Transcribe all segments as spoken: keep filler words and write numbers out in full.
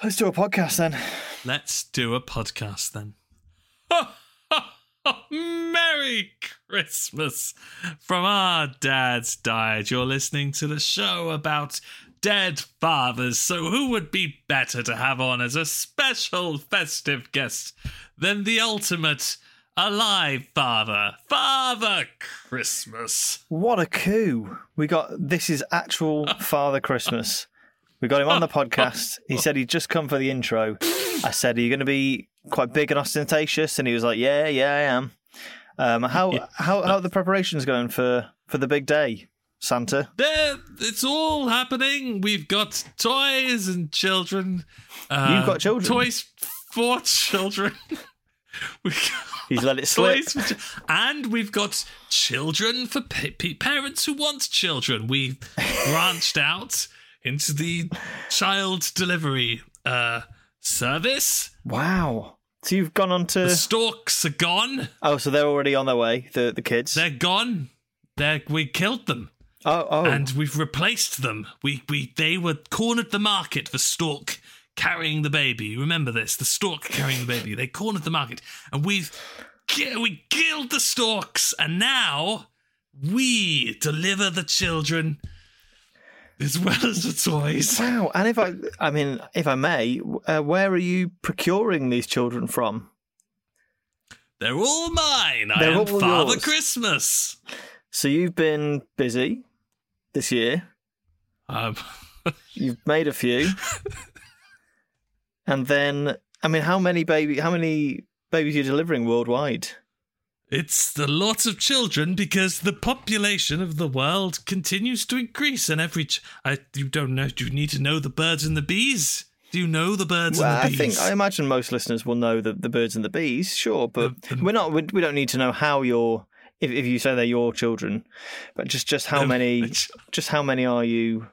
Let's do a podcast then. Let's do a podcast then. Merry Christmas from Our Dads Died. You're listening to the show about dead fathers, so who would be better to have on as a special festive guest than the ultimate alive father, Father Christmas? What a coup. We got, this is actual Father Christmas. We got him on the podcast. He said he'd just come for the intro. I said, are you going to be quite big and ostentatious? And he was like, yeah, yeah, I am. Um, how, Yeah. how, how are the preparations going for, for the big day, Santa? There, it's all happening. We've got toys and children. Uh, You've got children? Toys for children. We've got He's let it slip. toys for chi- and we've got children for pa- pa- parents who want children. We've branched out into the child delivery uh, service. Wow. So you've gone on to... The storks are gone. Oh, so they're already on their way, the, the kids? They're gone. They're, we killed them. Oh, oh. And we've replaced them. We we they were cornered the market for stork carrying the baby. Remember this: the stork carrying the baby. They cornered the market, and we've ki- we killed the storks, and now we deliver the children as well as the toys. Wow. And if I, I mean, if I may, uh, where are you procuring these children from? They're all mine. I They're am all Father yours. Christmas. So you've been busy this year. Um, You've made a few. And then, I mean, how many baby, how many babies are you delivering worldwide? It's a lot of children because the population of the world continues to increase, and every ch- I you don't know. Do you need to know the birds and the bees? Do you know the birds Well, and I the think bees? I imagine most listeners will know the, the birds and the bees, sure, but The- the- we're not. We, we don't need to know how you're. If, if you say they're your children, but just, just how Um, many, which- just how many are you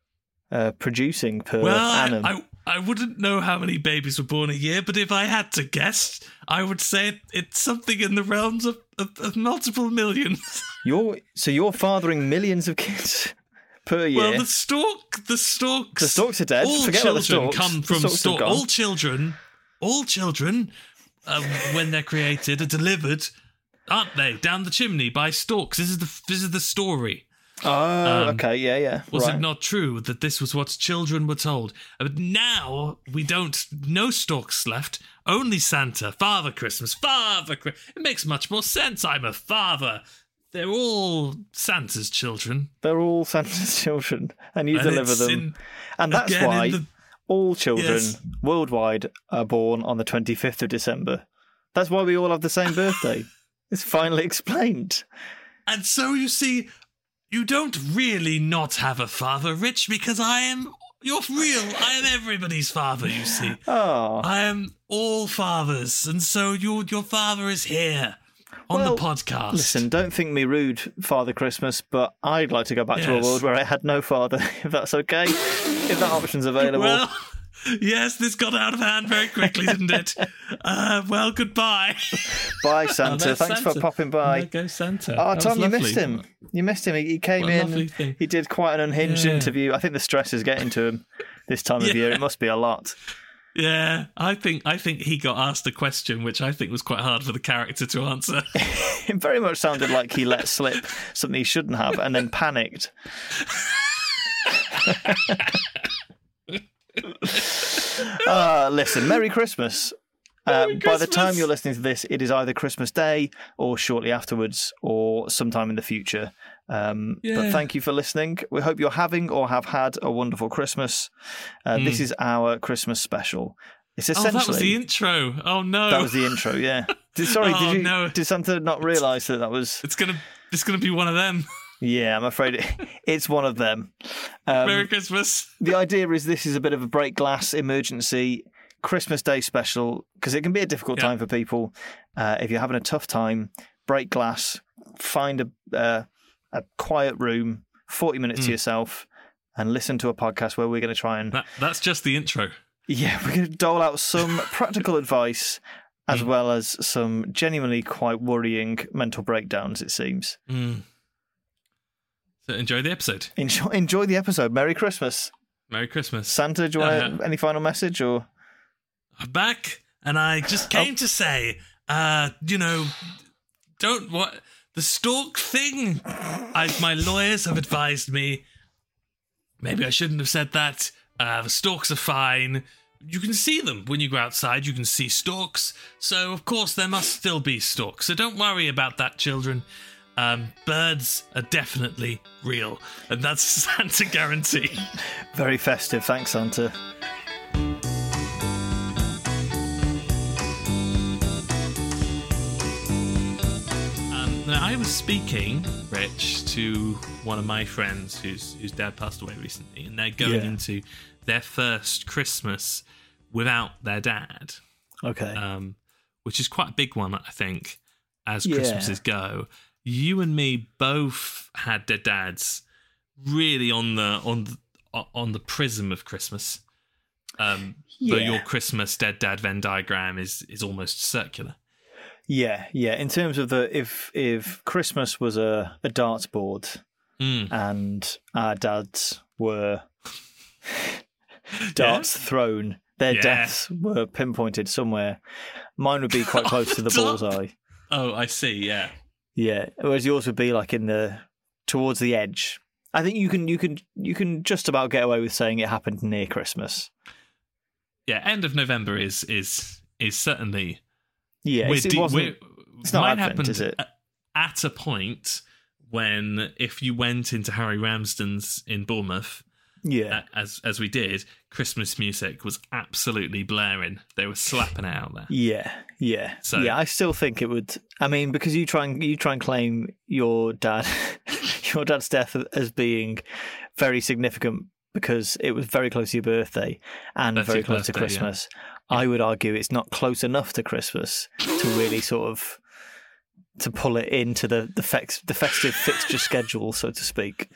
uh, producing per well, annum? I, I I wouldn't know how many babies were born a year, but if I had to guess, I would say it, it's something in the realms of, of, of multiple millions. You're so you're fathering millions of kids per year. Well, the stork, the storks, The storks are dead. All Forget about children the storks. come The from storks are stork. gone. All children, all children, uh, when they're created, are delivered, aren't they, down the chimney by storks? This is the this is the story. Oh, Um, okay, yeah, yeah. Was right. it not true that this was what children were told? But now we don't. No storks left. Only Santa, Father Christmas, Father Christmas. It makes much more sense. I'm a father. They're all Santa's children. They're all Santa's children, and you And deliver it's them. in- and that's again, in why the- all children Yes. worldwide are born on the twenty-fifth of December. That's why we all have the same birthday. It's finally explained. And so you see, you don't really not have a father, Rich, because I am. You're real. I am everybody's father. You see. Oh, I am all fathers, and so your your father is here on Well, the podcast. listen, don't think me rude, Father Christmas, but I'd like to go back to a Yes. world where I had no father, if that's okay. If that option's available. Well, yes, this got out of hand very quickly, didn't it? Uh, well, goodbye. Bye, Oh, Santa. there's Thanks for Santa. popping by. There goes Santa. Oh, That Tom, was you lovely. missed him. You missed him. He, he came What a lovely in. thing. He did quite an unhinged Yeah. interview. I think the stress is getting to him this time of Yeah. year. It must be a lot. Yeah, I think I think he got asked a question which I think was quite hard for the character to answer. It very much sounded like he let slip something he shouldn't have and then panicked. uh, listen, Merry Christmas. Uh, Merry by the time Christmas. you're listening to this, it is either Christmas Day or shortly afterwards or sometime in the future. Um, But Yeah. thank you for listening. We hope you're having or have had a wonderful Christmas. Uh, This is our Christmas special. It's Oh, essentially that was the intro. Oh no, that was the intro. Yeah. Did, sorry, Oh, did you? no. Did Santa not realise that that was? it's gonna it's gonna be one of them. Yeah, I'm afraid it, it's one of them. Um, Merry Christmas. the idea is this is a bit of a break glass emergency Christmas Day special because it can be a difficult Yeah. time for people. Uh, if you're having a tough time, break glass, find a uh, a quiet room, forty minutes Mm. to yourself, and listen to a podcast where we're going to try and That, that's just the intro. yeah, we're going to dole out some practical advice as Mm. well as some genuinely quite worrying mental breakdowns. It seems. Mm. So enjoy the episode. Enjoy, enjoy the episode. Merry Christmas. Merry Christmas. Santa, do you want Uh-huh. any final message or? I'm back, and I just came Oh. to say, uh, you know, don't what the stalk thing. I my lawyers have advised me. Maybe I shouldn't have said that. Uh, the stalks are fine. You can see them when you go outside. You can see stalks. So of course there must still be stalks. So don't worry about that, children. Um, birds are definitely real, and that's Santa guarantee. Very festive. Thanks, Santa. Now, I was speaking, Rich, to one of my friends whose whose dad passed away recently, and they're going Yeah. into their first Christmas without their dad, Okay. um, which is quite a big one, I think, as Yeah. Christmases go. You and me both had their dads really on the on the, on the prism of Christmas, um, but Yeah. your Christmas dead dad Venn diagram is is almost circular. Yeah, yeah. In terms of the if if Christmas was a, a dartboard Mm. and our dads were darts thrown, their Yeah. deaths were pinpointed somewhere, mine would be quite close to the Dart. bullseye. Oh, I see. Yeah. Yeah, whereas yours would be like in the towards the edge. I think you can you can you can just about get away with saying it happened near Christmas. Yeah, end of November is is is certainly. Yeah, we're it's, it de- wasn't. we're- it's not mine Advent, happened is it? a- At a point when, if you went into Harry Ramsden's in Bournemouth, Yeah, uh, as as we did, Christmas music was absolutely blaring. They were slapping it out there. yeah, yeah. So- yeah, I still think it would. I mean, because you try and you try and claim your dad, your dad's death as being very significant because it was very close to your birthday and That's very your close to birthday, yeah. Christmas. I would argue it's not close enough to Christmas to really sort of to pull it into the the, fex, the festive fixture schedule, so to speak.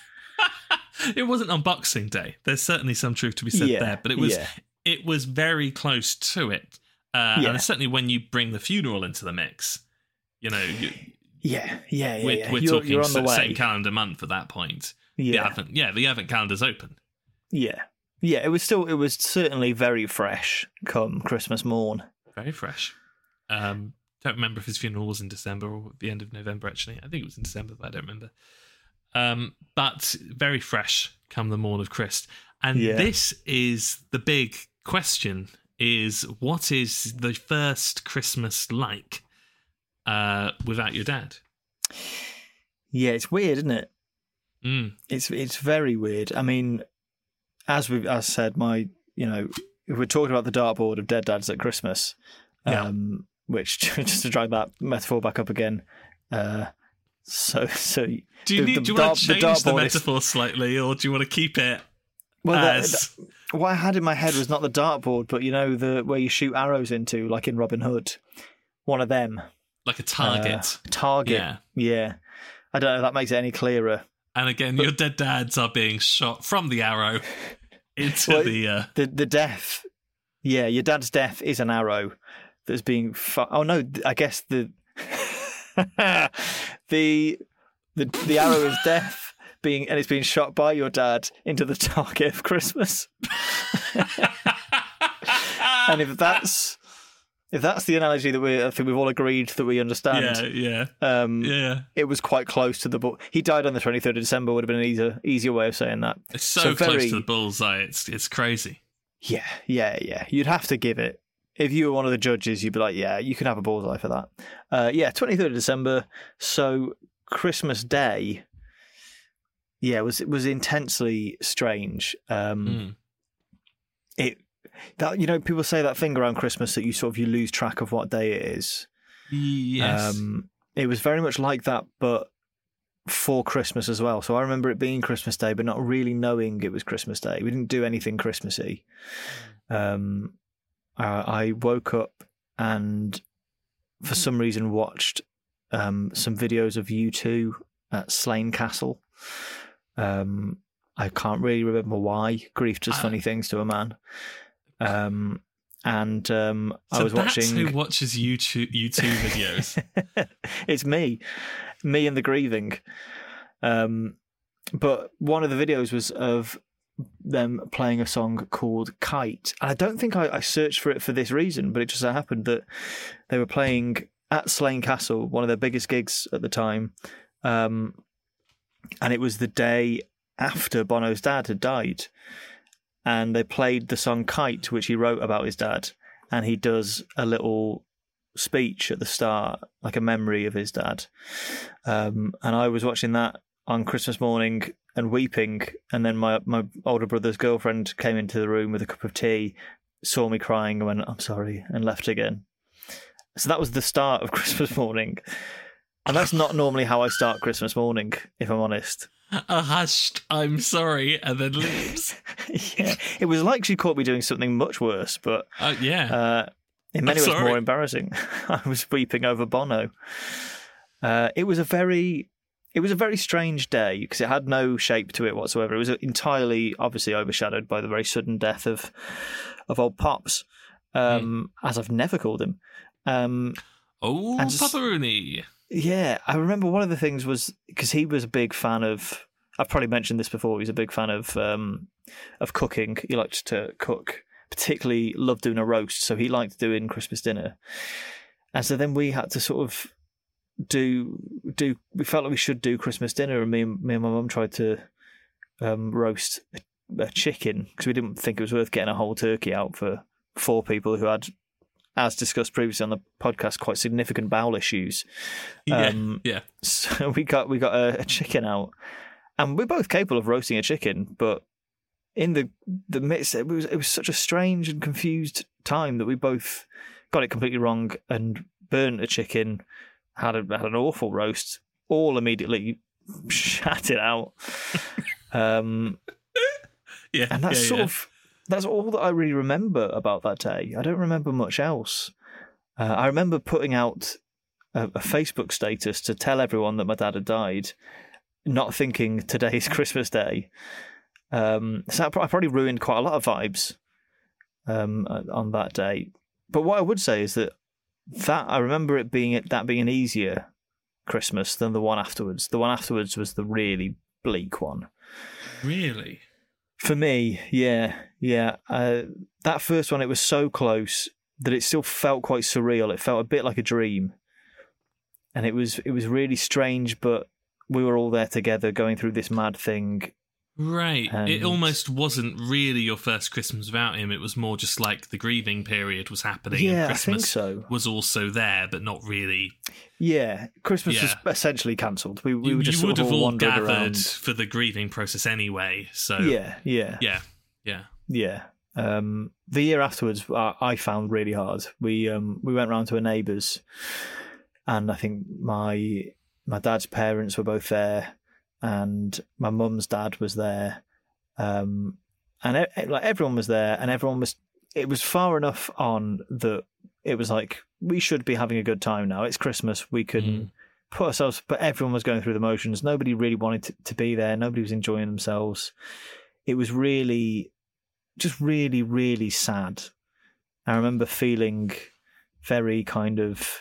It wasn't on Boxing Day. There's certainly some truth to be said Yeah, there, but it was yeah. it was very close to it. Uh, Yeah. And certainly when you bring the funeral into the mix, you know, you, Yeah, yeah, yeah. we're, yeah. we're you're, talking you're on the s- way. same calendar month at that point. The yeah, Advent, yeah, the Advent calendar's open. yeah, yeah. It was still, it was certainly very fresh come Christmas morn. Very fresh. Um, don't remember if his funeral was in December or at the end of November, actually. I think it was in December, but I don't remember. Um, but very fresh come the morn of Christ. And Yeah. this is the big question, is what is the first Christmas like uh, without your dad? Yeah, it's weird, isn't it? Mm. It's it's very weird. I mean, as we as said, my you know, if we're talking about the dartboard of dead dads at Christmas, Yeah. um, which just to drag that metaphor back up again, uh, so so Do you, the- need, the do you dart- want to the change the, dartboard is- metaphor slightly, or do you want to keep it well, that- as... what I had in my head was not the dartboard, but you know the where you shoot arrows into, like in Robin Hood, one of them. like a target? Uh, target. Yeah. Yeah. I don't know if that makes it any clearer. And again, your dead dads are being shot from the arrow into Well, the... Uh, The the death, yeah, your dad's death is an arrow that's being. Fu- oh no, I guess the the the the arrow is death being, and it's being shot by your dad into the target of Christmas. And if that's if that's the analogy that we, I think we've all agreed that we understand. yeah, yeah, Um, yeah. It was quite close to the book. He died on the twenty-third of December. Would have been an easier easier way of saying that. It's so, so close very- to the bullseye. It's it's crazy. Yeah, yeah, yeah. You'd have to give it. If you were one of the judges, you'd be like, yeah, you can have a bullseye for that. Uh, yeah, twenty-third of December. So Christmas Day, yeah, was was intensely strange. Um, Mm. It that you know people say that thing around Christmas that you sort of you lose track of what day it is. Yes. Um, it was very much like that, but for Christmas as well. So I remember it being Christmas Day, but not really knowing it was Christmas Day. We didn't do anything Christmassy. Um, uh, I woke up and for some reason watched um, some videos of U two at Slane Castle. Um, I can't really remember why. Grief does Uh, funny things to a man. Um, and um, so I was that's watching. who watches YouTube YouTube videos. It's me, me and the grieving. Um, but one of the videos was of them playing a song called Kite. And I don't think I, I searched for it for this reason, but it just so happened that they were playing at Slane Castle, one of their biggest gigs at the time. Um, and it was the day after Bono's dad had died. And they played the song Kite, which he wrote about his dad. And he does a little speech at the start, like a memory of his dad. Um, and I was watching that on Christmas morning and weeping, and then my my older brother's girlfriend came into the room with a cup of tea, saw me crying and went, "I'm sorry," and left again. So that was the start of Christmas morning. And that's not normally how I start Christmas morning, if I'm honest. A hushed "I'm sorry" and then leaves. Yeah, it was like she caught me doing something much worse, but uh, yeah, uh, in many I'm ways sorry. more embarrassing. I was weeping over Bono. Uh, it was a very... It was a very strange day because it had no shape to it whatsoever. It was entirely, obviously, overshadowed by the very sudden death of of old Pops, um, mm. as I've never called him. Um, oh, Papa Rooney. Yeah, I remember one of the things was because he was a big fan of. I've probably mentioned this before. He was a big fan of um, of cooking. He liked to cook, particularly loved doing a roast. So he liked doing Christmas dinner, and so then we had to sort of. do do we felt like we should do Christmas dinner, and me and me and my mum tried to um, roast a, a chicken because we didn't think it was worth getting a whole turkey out for four people who had, as discussed previously on the podcast, quite significant bowel issues. Um, yeah, yeah. So we got we got a, a chicken out, and we're both capable of roasting a chicken, but in the the midst, it was it was such a strange and confused time that we both got it completely wrong and burnt a chicken. Had, a, had an awful roast, all immediately shat it out. Um, yeah, and that's yeah, sort yeah. of that's all that I really remember about that day. I don't remember much else. Uh, I remember putting out a, a Facebook status to tell everyone that my dad had died, not thinking today's Christmas Day. Um, so I probably ruined quite a lot of vibes um, on that day. But what I would say is that. That I remember it being that being an easier Christmas than the one afterwards. The one afterwards was the really bleak one. Really? For me, yeah, yeah. Uh, that first one, it was so close that it still felt quite surreal. It felt a bit like a dream, and it was it was really strange. But we were all there together, going through this mad thing. Right. And it almost wasn't really your first Christmas without him. It was more just like the grieving period was happening. Yeah, and Christmas I think so. Was also there, but not really. Yeah, Christmas Yeah. was essentially cancelled. We we You, were just you sort would of have all all wandered gathered around. for the grieving process anyway. So Yeah, yeah, yeah, yeah. yeah. Um, the year afterwards, I, I found really hard. We um, we went round to a neighbour's, and I think my my dad's parents were both there, and my mum's dad was there, um, and e- like everyone was there, and everyone was. It was far enough on that it was like we should be having a good time now. It's Christmas. We can Mm. put ourselves, but everyone was going through the motions. Nobody really wanted to, to be there. Nobody was enjoying themselves. It was really, just really, really sad. I remember feeling very kind of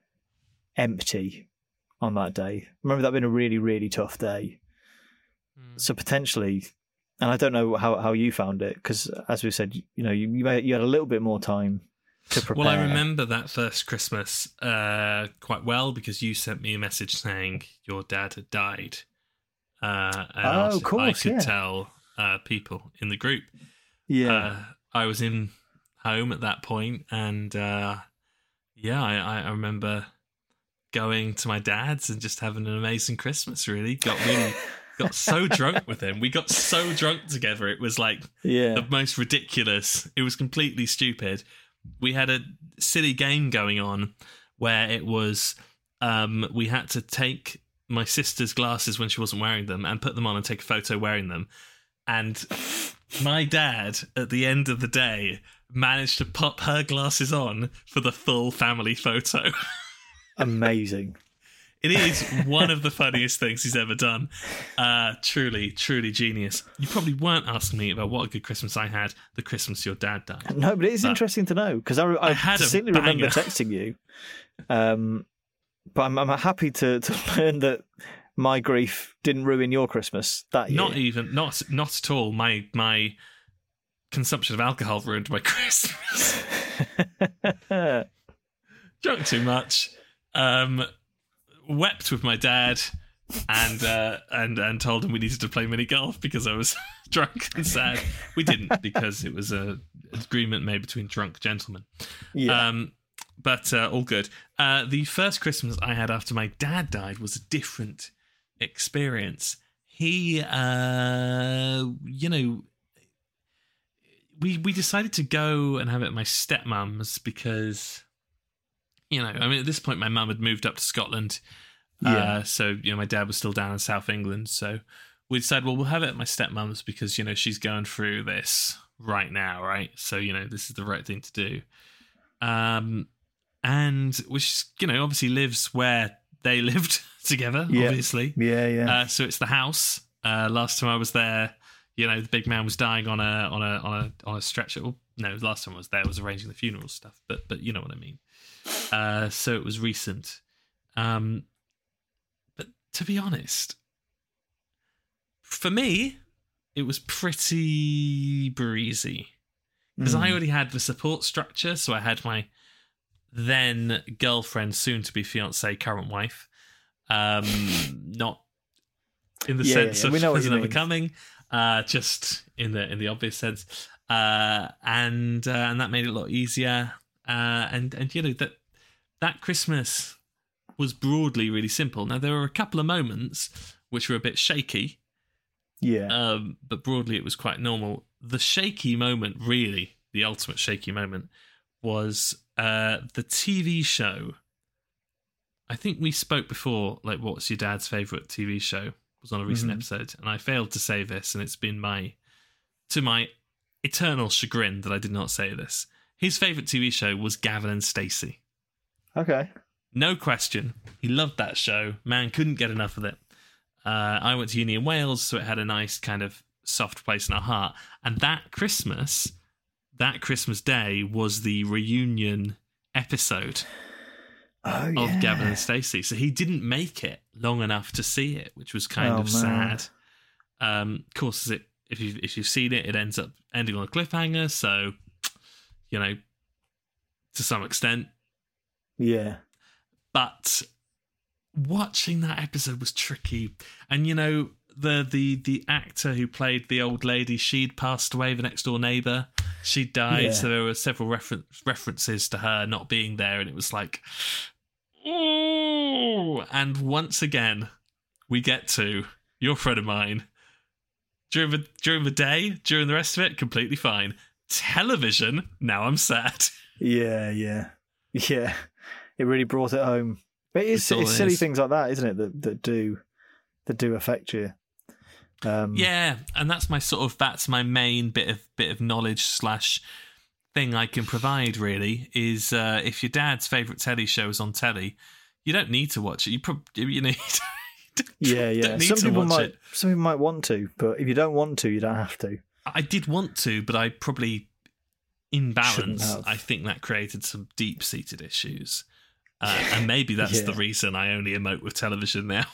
empty on that day. I remember that being a really, really tough day. Mm. So potentially, and I don't know how, how you found it, because as we said, you know, you you had you had a little bit more time to prepare. Well, I remember that first Christmas uh, quite well because you sent me a message saying your dad had died. Uh, and Oh, asked of course, if I could yeah. tell uh, people in the group. Yeah. Uh, I was in home at that point, and uh, yeah, I, I remember going to my dad's and just having an amazing Christmas. Really, got really got so drunk with him. We got so drunk together. It was like yeah. the most ridiculous. It was completely stupid. We had a silly game going on where it was um, we had to take my sister's glasses when she wasn't wearing them and put them on and take a photo wearing them. And my dad, at the end of the day, managed to pop her glasses on for the full family photo. Amazing. It is one of the funniest things he's ever done. Uh, truly, truly genius. You probably weren't asking me about what a good Christmas I had the Christmas your dad died. No, but it is But interesting to know, because I, I, I had a distinctly remember banger. texting you. Um, but I'm, I'm happy to, to learn that my grief didn't ruin your Christmas that year. Not even, not not at all. My my consumption of alcohol ruined my Christmas. Drunk too much. Um, wept with my dad, and uh, and and told him we needed to play mini golf because I was drunk and sad. We didn't, because it was a agreement made between drunk gentlemen. Yeah. Um, but uh, all good. Uh, the first Christmas I had after my dad died was a different experience. He, uh, you know, we we decided to go and have it at my stepmom's because, you know, I mean, at this point my mum had moved up to Scotland. Yeah. Uh, so, you know, my dad was still down in South England. So we decided, well, we'll have it at my stepmom's because, you know, she's going through this right now, right? So, you know, this is the right thing to do. Um, and which, you know, obviously lives where they lived together, Yeah. obviously. Yeah, yeah. Uh, so it's the house. Uh, last time I was there, you know, the big man was dying on a on a on a on a stretcher. Well, no, last time I was there, I was arranging the funeral stuff, but but you know what I mean. Uh, so it was recent. Um, but to be honest, for me, it was pretty breezy because I Mm. already had the support structure. So I had my then girlfriend, soon to be fiance, current wife. Um, not in the Yeah, sense yeah, of we know what as you never mean. coming, uh, just in the in the obvious sense, uh, and uh, and that made it a lot easier. Uh, and and you know that that Christmas was broadly really simple. Now there were a couple of moments which were a bit shaky, Yeah. um, but broadly it was quite normal. The shaky moment, really, the ultimate shaky moment, was uh, the T V show. I think we spoke before, like, what's your dad's favourite T V show? Was on a recent Mhm. episode, and I failed to say this, and it's been my, to my eternal chagrin that I did not say this. His favourite T V show was Gavin and Stacey. Okay. No question. He loved that show. Man, couldn't get enough of it. Uh, I went to uni in Wales, so it had a nice kind of soft place in our heart. And that Christmas, that Christmas Day was the reunion episode Oh, of yeah. Gavin and Stacey. So he didn't make it long enough to see it, which was kind Oh, of man. sad. Um, of course, it, if you've, if you've seen it, it ends up ending on a cliffhanger. So, you know, to some extent. Yeah. But watching that episode was tricky. And, you know, the the the actor who played the old lady, she'd passed away, the next door neighbour. She died, Yeah. so there were several refer- references to her not being there, and it was like, ooh. And once again, we get to your friend of mine. During the during the day, during the rest of it, completely fine. Television, now I'm sad. Yeah, yeah. Yeah. It really brought it home. But it's, It's all it's it silly is. things like that, isn't it, that, that do that do affect you. Um, Yeah, and that's my sort of that's my main bit of bit of knowledge slash thing I can provide. Really, is uh, if your dad's favourite telly show is on telly, you don't need to watch it. You probably you know. You don't, Yeah, yeah. Don't need Some to people watch might it. some people might want to, but if you don't want to, you don't have to. I did want to, but I probably, in Shouldn't balance, have. I think that created some deep seated issues. Uh, and maybe that's Yeah. the reason I only emote with television now.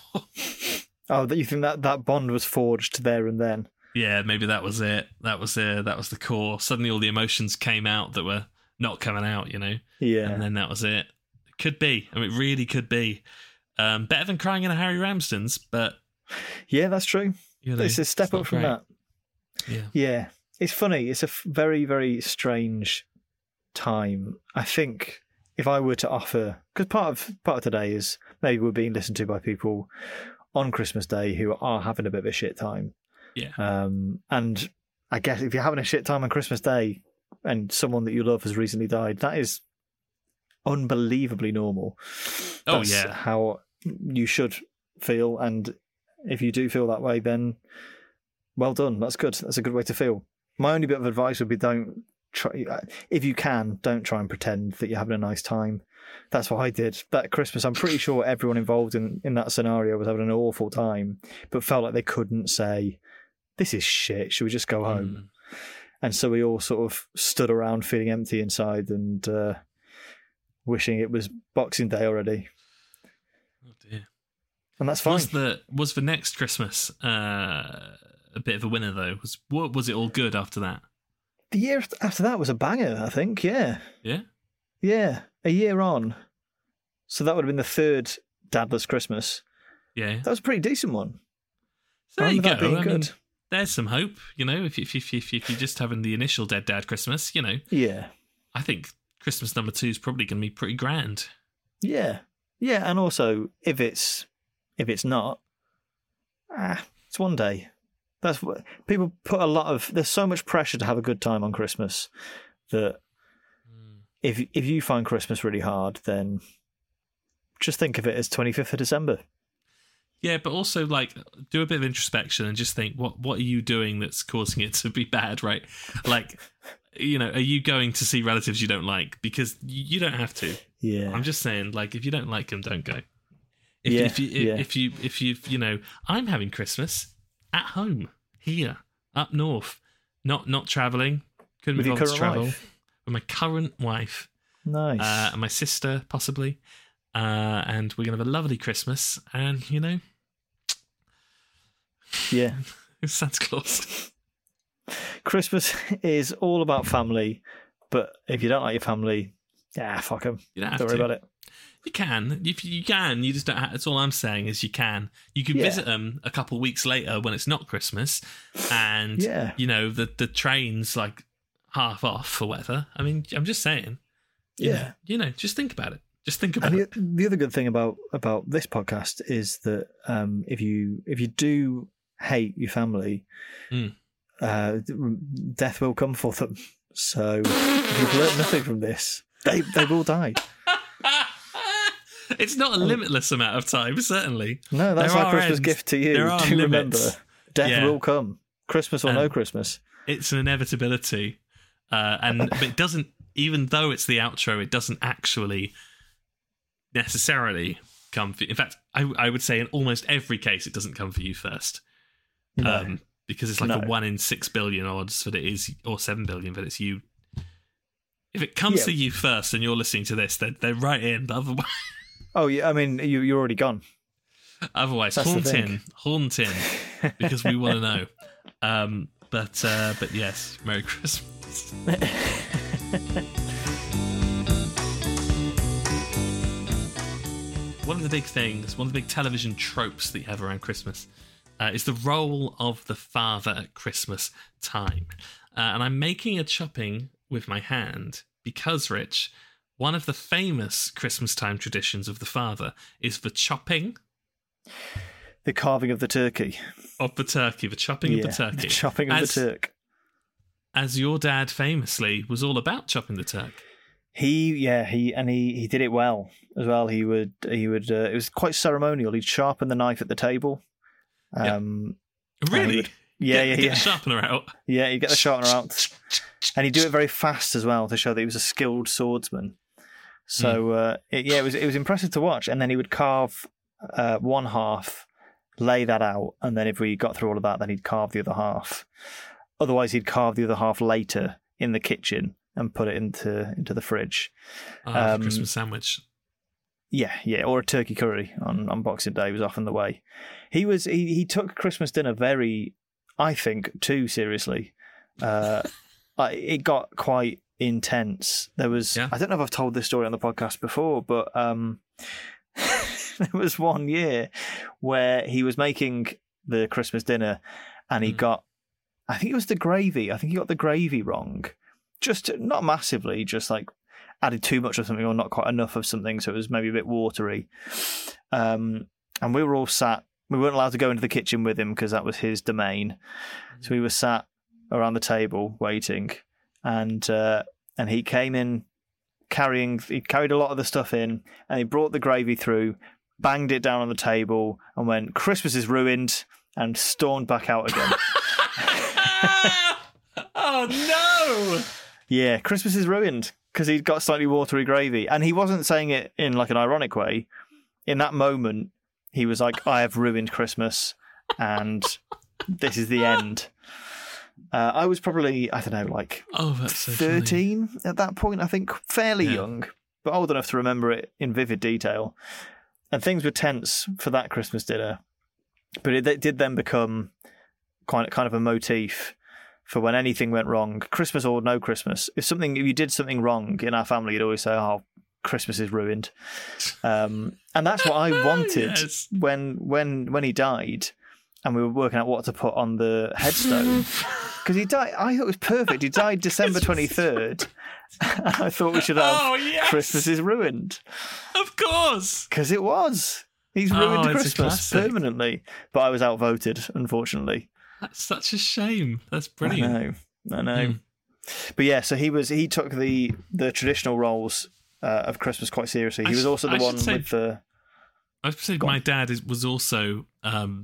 Oh, that you think that that bond was forged there and then? Yeah, maybe that was it. That was uh, that was the core. Suddenly, all the emotions came out that were not coming out. You know, Yeah. and then that was it. Could be. I mean, it really could be. Um, better than crying in a Harry Ramsden's, but Yeah, that's true. you know, It's a step not up from great. that. Yeah, Yeah. It's funny. It's a f- very, very strange time. I think if I were to offer, because part of part of today is maybe we're being listened to by people on Christmas Day who are having a bit of a shit time. yeah, Um, and I guess if you're having a shit time on Christmas Day and someone that you love has recently died, that is unbelievably normal. Oh, That's yeah. how you should feel. And if you do feel that way, then well done. That's good. That's a good way to feel. My only bit of advice would be don't try, if you can, don't try and pretend that you're having a nice time. That's what I did that Christmas. I'm pretty sure everyone involved in, in that scenario was having an awful time, but felt like they couldn't say, this is shit, should we just go home? Mm. And so we all sort of stood around feeling empty inside and uh, wishing it was Boxing Day already. Oh dear. and that's fine. Was the was the next Christmas uh, a bit of a winner though? Was what was it all good after that? The year after that was a banger, I think. Yeah, Yeah, yeah, a year on. So that would have been the third Dadless Christmas. yeah. That was a pretty decent one. So there you Remember that go. being I good. mean, there's some hope, you know. If if if if, if you're just having the initial Dead Dad Christmas, you know, Yeah, I think Christmas number two is probably going to be pretty grand. yeah, yeah. And also, if it's if it's not, ah, it's one day. That's what people put a lot of. There's so much pressure to have a good time on Christmas that if if you find Christmas really hard, then just think of it as twenty-fifth of December. Yeah, but also like do a bit of introspection and just think what what are you doing that's causing it to be bad, right? Like, you know, are you going to see relatives you don't like? Because you don't have to. Yeah, I'm just saying, like, if you don't like them, don't go. If, Yeah, if you if, yeah. if you if you you know, I'm having Christmas at home here up north, not not traveling. Couldn't With be your bothered to current travel wife? with my current wife nice. uh, and my sister possibly, uh, and we're gonna have a lovely Christmas. And you know, yeah, Santa Claus. Christmas is all about family, but if you don't like your family, yeah, fuck them. You don't have Don't worry to. about it. You can. If you can, you just don't have, that's all I'm saying is you can. You can Yeah. visit them a couple of weeks later when it's not Christmas and, Yeah. you know, the, the train's like half off or whatever. I mean, I'm just saying. You Yeah. Know, you know, just think about it. Just think about And it. the, the other good thing about about this podcast is that um, if you if you do hate your family, Mm. uh, death will come for them. So if you've learned nothing from this, they they will die. It's not a limitless amount of time, certainly. No, that's There our are Christmas ends. gift to you. There are Do limits. remember, death Yeah. will come, Christmas or no Um, Christmas. It's an inevitability. Uh, and but it doesn't, even though it's the outro, it doesn't actually necessarily come for, in fact, I, I would say in almost every case it doesn't come for you first. No. Um, because it's like No. a one in six billion odds that it is, or seven billion that it's you. If it comes Yeah. to you first and you're listening to this, then they're right in. But otherwise, Oh, yeah. I mean, you you're already gone. otherwise That's the haunt thing. in, haunt in, because we want to know. Um, but uh, but yes, Merry Christmas. One of the big things, one of the big television tropes that you have around Christmas uh, is the role of the father at Christmas time. Uh, and I'm making a chopping with my hand because, Rich, one of the famous Christmas time traditions of the father is the chopping The carving of the turkey. of the turkey, the chopping Yeah, of the turkey. The chopping of as, the turk. As your dad famously was all about chopping the turk. He, yeah, he and he, he did it well as well. He would, he would. Uh, it was quite ceremonial. He'd sharpen the knife at the table. Um, and he Really? would- yeah, get, yeah, get yeah. the sharpener out. Yeah, he'd get the sharpener out, and he'd do it very fast as well to show that he was a skilled swordsman. So uh, it, yeah, it was it was impressive to watch. And then he would carve uh, one half, lay that out, and then if we got through all of that, then he'd carve the other half. Otherwise, he'd carve the other half later in the kitchen and put it into into the fridge. Ah, Um, Christmas sandwich. Yeah, yeah, or a turkey curry on, on Boxing Day was often the way. He was he, he took Christmas dinner very, I think, too seriously. Uh, I- it got quite intense. There was Yeah. I don't know if I've told this story on the podcast before, but um, there was one year where he was making the Christmas dinner, and he Mm. got, I think it was the gravy. I think he got the gravy wrong, just not massively, just like added too much of something or not quite enough of something, so it was maybe a bit watery. Um, and we were all sat. We weren't allowed to go into the kitchen with him because that was his domain. So we were sat around the table waiting, and uh, and he came in carrying. He carried a lot of the stuff in, and he brought the gravy through, banged it down on the table, and went, "Christmas is ruined," and stormed back out again. Oh no! Yeah, Christmas is ruined because he'd got slightly watery gravy. And he wasn't saying it in like an ironic way. In that moment, he was like, I have ruined Christmas and this is the end. Uh, I was probably, I don't know, like Oh, that's so funny. thirteen at that point, I think. Fairly Yeah. young, but old enough to remember it in vivid detail. and things were tense for that Christmas dinner, but it, it did then become quite kind of a motif for when anything went wrong, Christmas or no Christmas. If something, if you did something wrong in our family, you'd always say, "Oh, Christmas is ruined," um, and that's what I wanted Yes. when when when he died, and we were working out what to put on the headstone because he died. I thought it was perfect. He died December twenty third, and I thought we should have Oh, yes. Christmas is ruined Of course. because it was. He's Oh, ruined it's a Christmas classic. permanently, but I was outvoted, unfortunately. That's such a shame. That's I brilliant. know, I know. Mm. But yeah, so he was. He took the the traditional roles uh, of Christmas quite seriously. He I was sh- also the I should one say- with the. I would say Go on. my dad is, was also, um,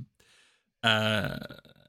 uh,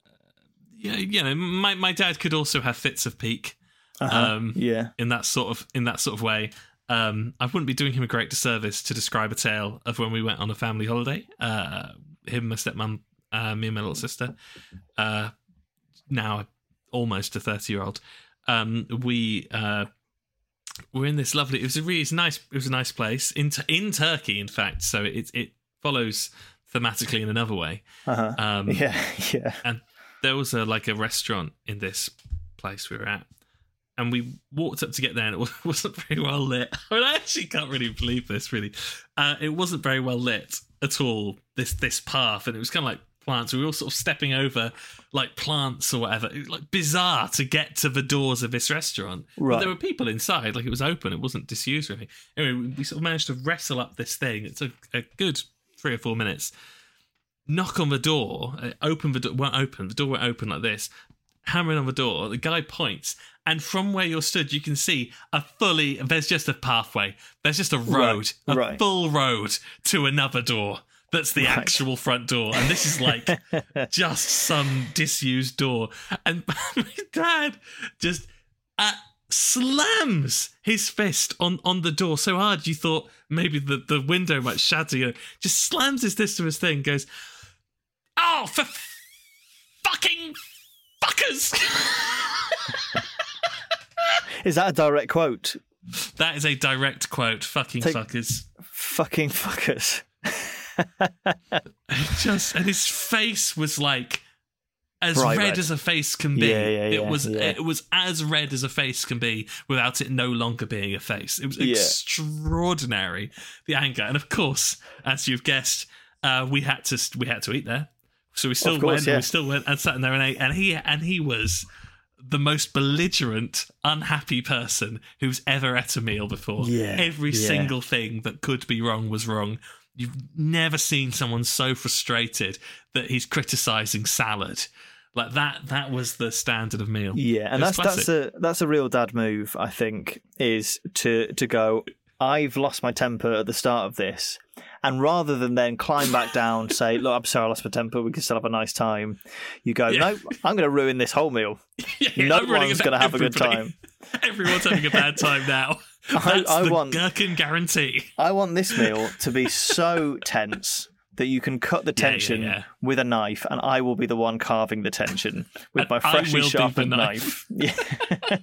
yeah, you know, my, my dad could also have fits of pique, Uh-huh, um, yeah. in that sort of in that sort of way. Um, I wouldn't be doing him a great disservice to describe a tale of when we went on a family holiday. Uh, him, my stepmom, uh, me and my little sister. Uh, now almost a thirty-year-old. Um, we uh, were in this lovely. It was a really it's nice. It was a nice place in in Turkey, in fact. So it it follows thematically in another way. Uh-huh. Um, yeah, yeah. and there was a like a restaurant in this place we were at, and we walked up to get there, and it wasn't very well lit. I mean, I actually can't really believe this. Really, uh, it wasn't very well lit at all. This this path, and it was kind of like plants. We were all sort of stepping over like plants or whatever. It was like bizarre to get to the doors of this restaurant. Right. But there were people inside, like it was open. It wasn't disused or anything. Anyway, we sort of managed to wrestle up this thing. It took a good three or four minutes. Knock on the door, uh, open the door, won't open, the door won't open like this. Hammering on the door, the guy points, and from where you're stood, you can see a fully, there's just a pathway. There's just a road, Right, a right. full road to another door. That's the Right. actual front door. And this is like just some disused door. And my dad just uh, slams his fist on, on the door so hard you thought maybe the, the window might shatter. You know, just slams his fist to his thing, goes, "Oh, for fucking fuckers!" Is that a direct quote? That is a direct quote. Fucking Take- fuckers. Fucking fuckers. Just and his face was like as Bright red, red. as a face can be. Yeah, yeah, it yeah, was yeah. it was as red as a face can be without it no longer being a face. It was Yeah. extraordinary, the anger, and of course, as you've guessed, uh, we had to we had to eat there. So we still Of course, went. yeah. We still went and sat in there and ate. And he and he was the most belligerent, unhappy person who's ever ate a meal before. Yeah, Every yeah. single thing that could be wrong was wrong. You've never seen someone so frustrated that he's criticising salad. Like that that was the standard of meal. Yeah, and It was that's that's a that's a real dad move, I think, is to to go, I've lost my temper at the start of this, and rather than then climb back down, say, look, I'm sorry, I lost my temper, we can still have a nice time, you go, Yeah. no, I'm going to ruin this whole meal. Yeah, No I'm ruining one's it going to for have a good everybody. time. Everyone's having a bad time now. I- That's I the want- gherkin guarantee. I want this meal to be so tense that you can cut the Yeah, yeah, tension yeah. with a knife, and I will be the one carving the tension with And my I freshly will be the sharpened knife. knife.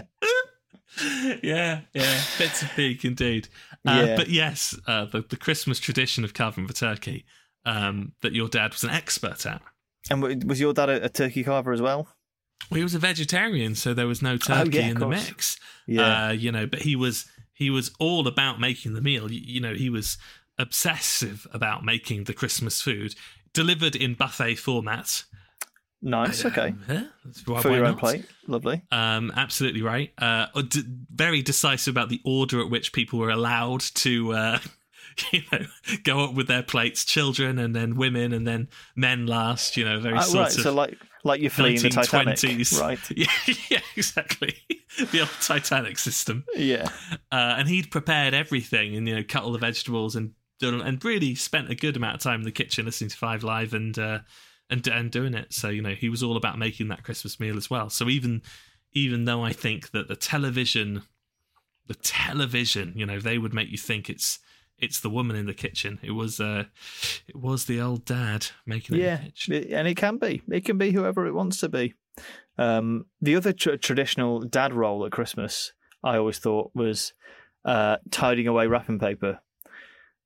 Yeah. Yeah, yeah, bits of peak indeed. Uh, Yeah. But yes, uh, the, the Christmas tradition of carving the turkey um, that your dad was an expert at. And w- was your dad a, a turkey carver as well? Well, he was a vegetarian, so there was no turkey Oh, yeah, of in the course. mix. Yeah. Uh, you know, but he was he was all about making the meal. You, you know, he was obsessive about making the Christmas food delivered in buffet format. Nice, okay. Um, yeah, that's why- For why your own not? plate. Lovely. Um, absolutely right. Uh, d- very decisive about the order at which people were allowed to, uh, you know, go up with their plates. Children, and then women, and then men last. You know, very Oh, sort right, of so like like you're fleeing the Titanic. nineteen twenties. Right. Yeah, yeah, exactly. The old Titanic system. Yeah. Uh, and he'd prepared everything, and you know, cut all the vegetables, and done, and really spent a good amount of time in the kitchen listening to Five Live and. Uh, And, and doing it. So, you know, he was all about making that Christmas meal as well. So even even though I think that the television, the television, you know, they would make you think it's it's the woman in the kitchen. It was uh, it was the old dad making it Yeah, in the kitchen. it- and it can be. It can be whoever it wants to be. Um, the other tr- traditional dad role at Christmas, I always thought, was uh, tidying away wrapping paper.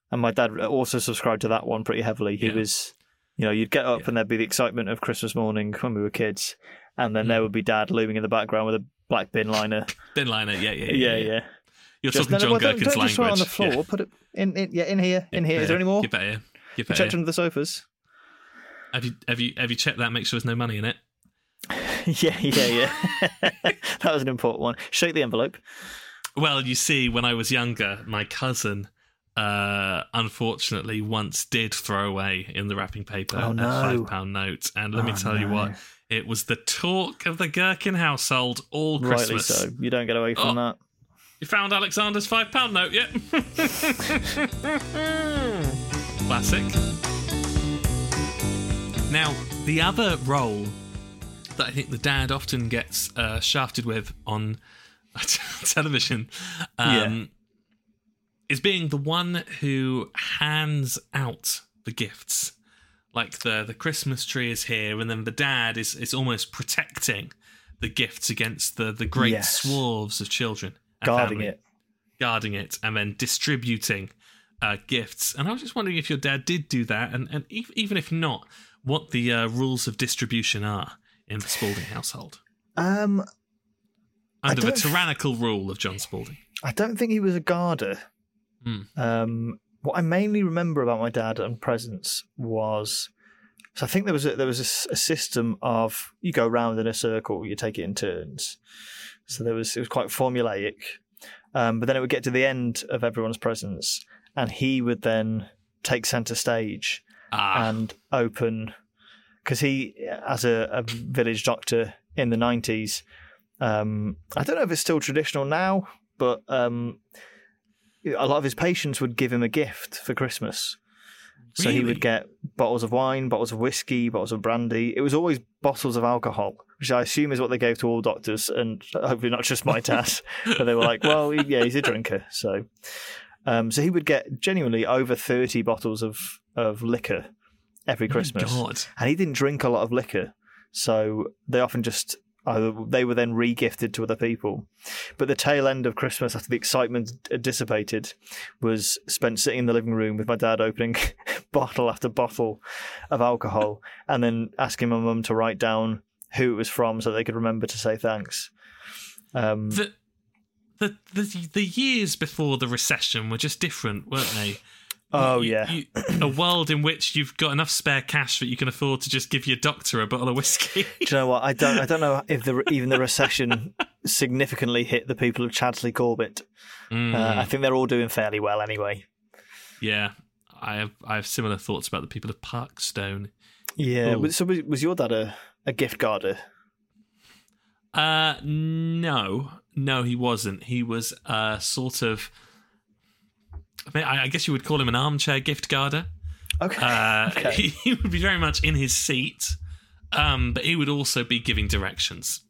And my dad also subscribed to that one pretty heavily. He yeah. was, you know, you'd get up yeah. and there'd be the excitement of Christmas morning when we were kids, and then mm. there would be Dad looming in the background with a black bin liner. Bin liner, yeah, yeah, yeah. yeah, yeah. yeah. You're just, talking no, John no, Gherkin's don't, don't language. Just throw it on the floor. Yeah. Put it in, in, yeah, in here, in here. Is there any more? Give it here. Give it checked here. under the sofas. Have you have you have you checked that? Make sure there's no money in it. yeah, yeah, yeah. That was an important one. Shake the envelope. Well, you see, when I was younger, my cousin, uh, unfortunately, once did throw away in the wrapping paper oh, no. a five pound note, and let oh, me tell no. you what, it was the talk of the Gherkin household all Christmas. Rightly so. You don't get away from oh, that. You found Alexander's five pound note yet? Classic. Now, the other role that I think the dad often gets uh, shafted with on television um, yeah. is being the one who hands out the gifts. Like the, the Christmas tree is here, and then the dad is, is almost protecting the gifts against the, the great yes. swaths of children. Guarding family, it. Guarding it, and then distributing uh, gifts. And I was just wondering if your dad did do that, and, and even if not, what the uh, rules of distribution are in the Spalding household. Um, Under the tyrannical f- rule of John Spalding. I don't think he was a guarder. Mm. Um, what I mainly remember about my dad and presents was... So I think there was a, there was a, a system of you go round in a circle, you take it in turns. So there was it was quite formulaic. Um, but then it would get to the end of everyone's presents, and he would then take centre stage ah. and open, because he, as a, a village doctor in the nineties, um, I don't know if it's still traditional now, but um, a lot of his patients would give him a gift for Christmas. So really? He would get bottles of wine, bottles of whiskey, bottles of brandy. It was always bottles of alcohol, which I assume is what they gave to all doctors, and hopefully not just my dad. But they were like, well, yeah, he's a drinker. So um, so he would get genuinely over thirty bottles of, of liquor every Christmas. Oh, God. And he didn't drink a lot of liquor. So they often just... Either they were then re-gifted to other people. But the tail end of Christmas, after the excitement had dissipated, was spent sitting in the living room with my dad opening bottle after bottle of alcohol, and then asking my mum to write down who it was from so they could remember to say thanks. Um, the, the the the years before the recession were just different, weren't they? Oh, you, yeah. You, a world in which you've got enough spare cash that you can afford to just give your doctor a bottle of whiskey. Do you know what? I don't I don't know if the, even the recession significantly hit the people of Chadsley Corbett. Mm. Uh, I think they're all doing fairly well anyway. Yeah. I have I have similar thoughts about the people of Parkstone. Yeah. Ooh. So was your dad a, a gift guarder? Uh, no. No, he wasn't. He was uh, sort of... I mean, I guess you would call him an armchair gift guarder. Okay. Uh, okay. He, he would be very much in his seat, um, but he would also be giving directions.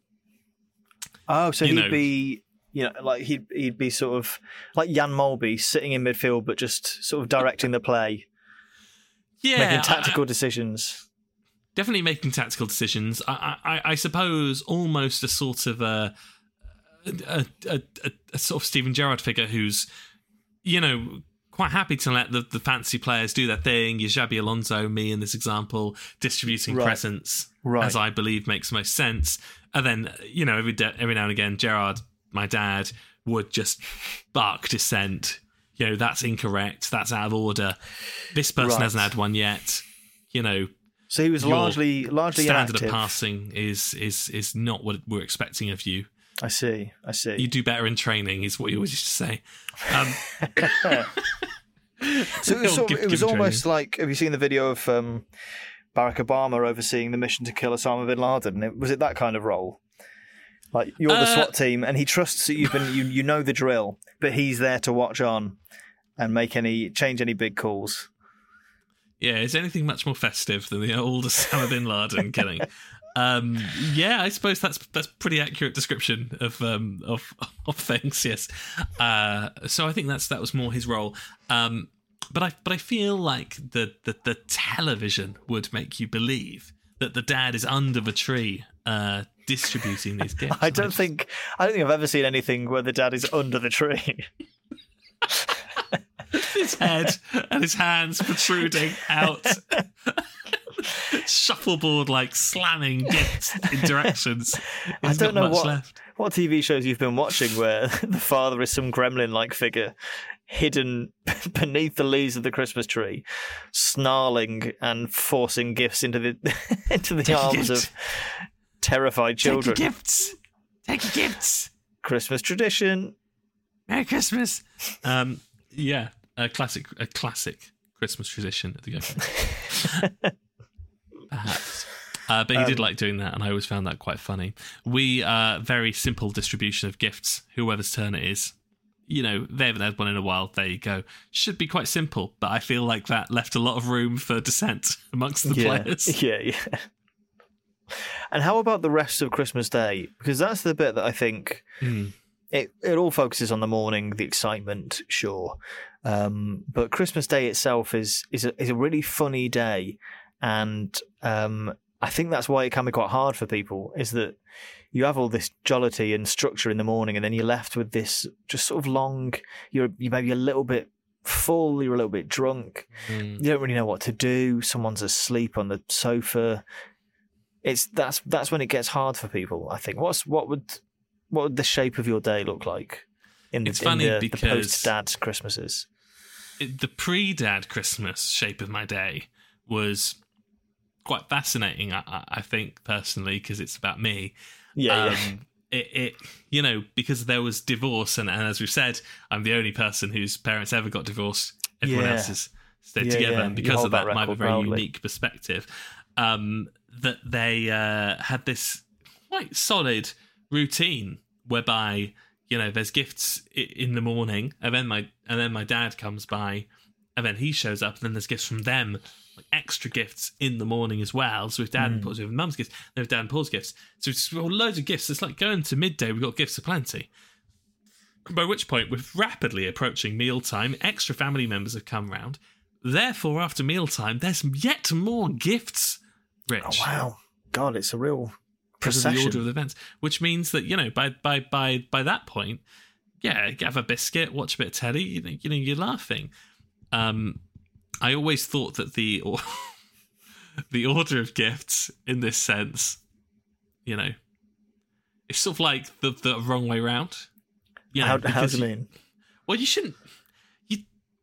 Oh, so You he'd know. be, you know, like he'd he'd be sort of like Jan Molby sitting in midfield, but just sort of directing the play, Yeah, making tactical I- decisions. definitely making tactical decisions. I, I, I suppose almost a sort of a, a, a, a, a sort of Steven Gerrard figure who's, you know, quite happy to let the, the fancy players do their thing. Your Xabi Alonso, me in this example, distributing Right. presents, Right. as I believe makes most sense. And then, you know, every de- every now and again, Gerrard, my dad, would just bark dissent. You know, that's incorrect. That's out of order. This person Right. hasn't had one yet. You know, So he was your largely largely standard inactive. of passing is is is not what we're expecting of you. I see. I see. You do better in training, is what you always used to say. Um, So it was, sort of- Give- it was give him almost like, have you seen the video of um, Barack Obama overseeing the mission to kill Osama bin Laden? It- Was it that kind of role? Like you're the Uh, SWAT team, and he trusts that you've been you you know the drill, but he's there to watch on and make any change any big calls. Yeah, is anything much more festive than the old Osama bin Laden killing? Um, yeah, I suppose that's that's pretty accurate description of um, of of things. Yes, uh, so I think that's that was more his role. Um, but I but I feel like the, the the television would make you believe that the dad is under the tree uh, distributing these gifts. I don't think I don't think I've ever seen anything where the dad is under the tree. his head and his hands protruding out. Shuffleboard like slamming gifts in directions. I don't know what, left. what T V shows you've been watching where the father is some gremlin-like figure hidden beneath the leaves of the Christmas tree, snarling and forcing gifts into the into the Take arms of terrified children. Take your gifts. Take your gifts. Christmas tradition. Merry Christmas. Um, yeah, a classic, a classic Christmas tradition at the go. Perhaps. Uh, but he um, did like doing that, and I always found that quite funny. We, uh, very simple distribution of gifts, whoever's turn it is. You know, they haven't had one in a while, there you go. Should be quite simple, but I feel like that left a lot of room for dissent amongst the yeah, players. Yeah, yeah. And how about the rest of Christmas Day? Because that's the bit that I think mm. it, it all focuses on the morning, the excitement, sure. Um, but Christmas Day itself is is a, is a really funny day. And um, I think that's why it can be quite hard for people, is that you have all this jollity and structure in the morning, and then you're left with this just sort of long, you're you maybe a little bit full, you're a little bit drunk, mm. you don't really know what to do, someone's asleep on the sofa. It's that's that's when it gets hard for people, I think. What's what would what would the shape of your day look like in the, it's funny in the, because the post-dad Christmases? It, the pre-dad Christmas shape of my day was quite fascinating, I, I think, personally, because it's about me. Yeah, um, yeah. It, it, you know, because there was divorce, and, and as we've said, I'm the only person whose parents ever got divorced. Everyone yeah. else has stayed yeah, together, yeah. and because of that, that my very proudly. unique perspective, um, that they uh, had this quite solid routine whereby, you know, there's gifts in the morning, and then my and then my dad comes by, and then he shows up, and then there's gifts from them, like extra gifts in the morning as well. So with dad mm. and Paul's, with mum's gifts, then with dad and Paul's gifts. So it's loads of gifts. It's like going to midday, we've got gifts aplenty. By which point we're rapidly approaching mealtime. Extra family members have come round. Therefore, after mealtime, there's yet more gifts, Rich. Oh wow, God, it's a real procession. Because of the order of events, which means that, you know, by by by by that point, yeah, have a biscuit, watch a bit of telly, you know, you know you're laughing. Um, I always thought that the or, the order of gifts in this sense, you know, it's sort of like the the wrong way round. You know, how how do you you, mean? Well, you shouldn't. You,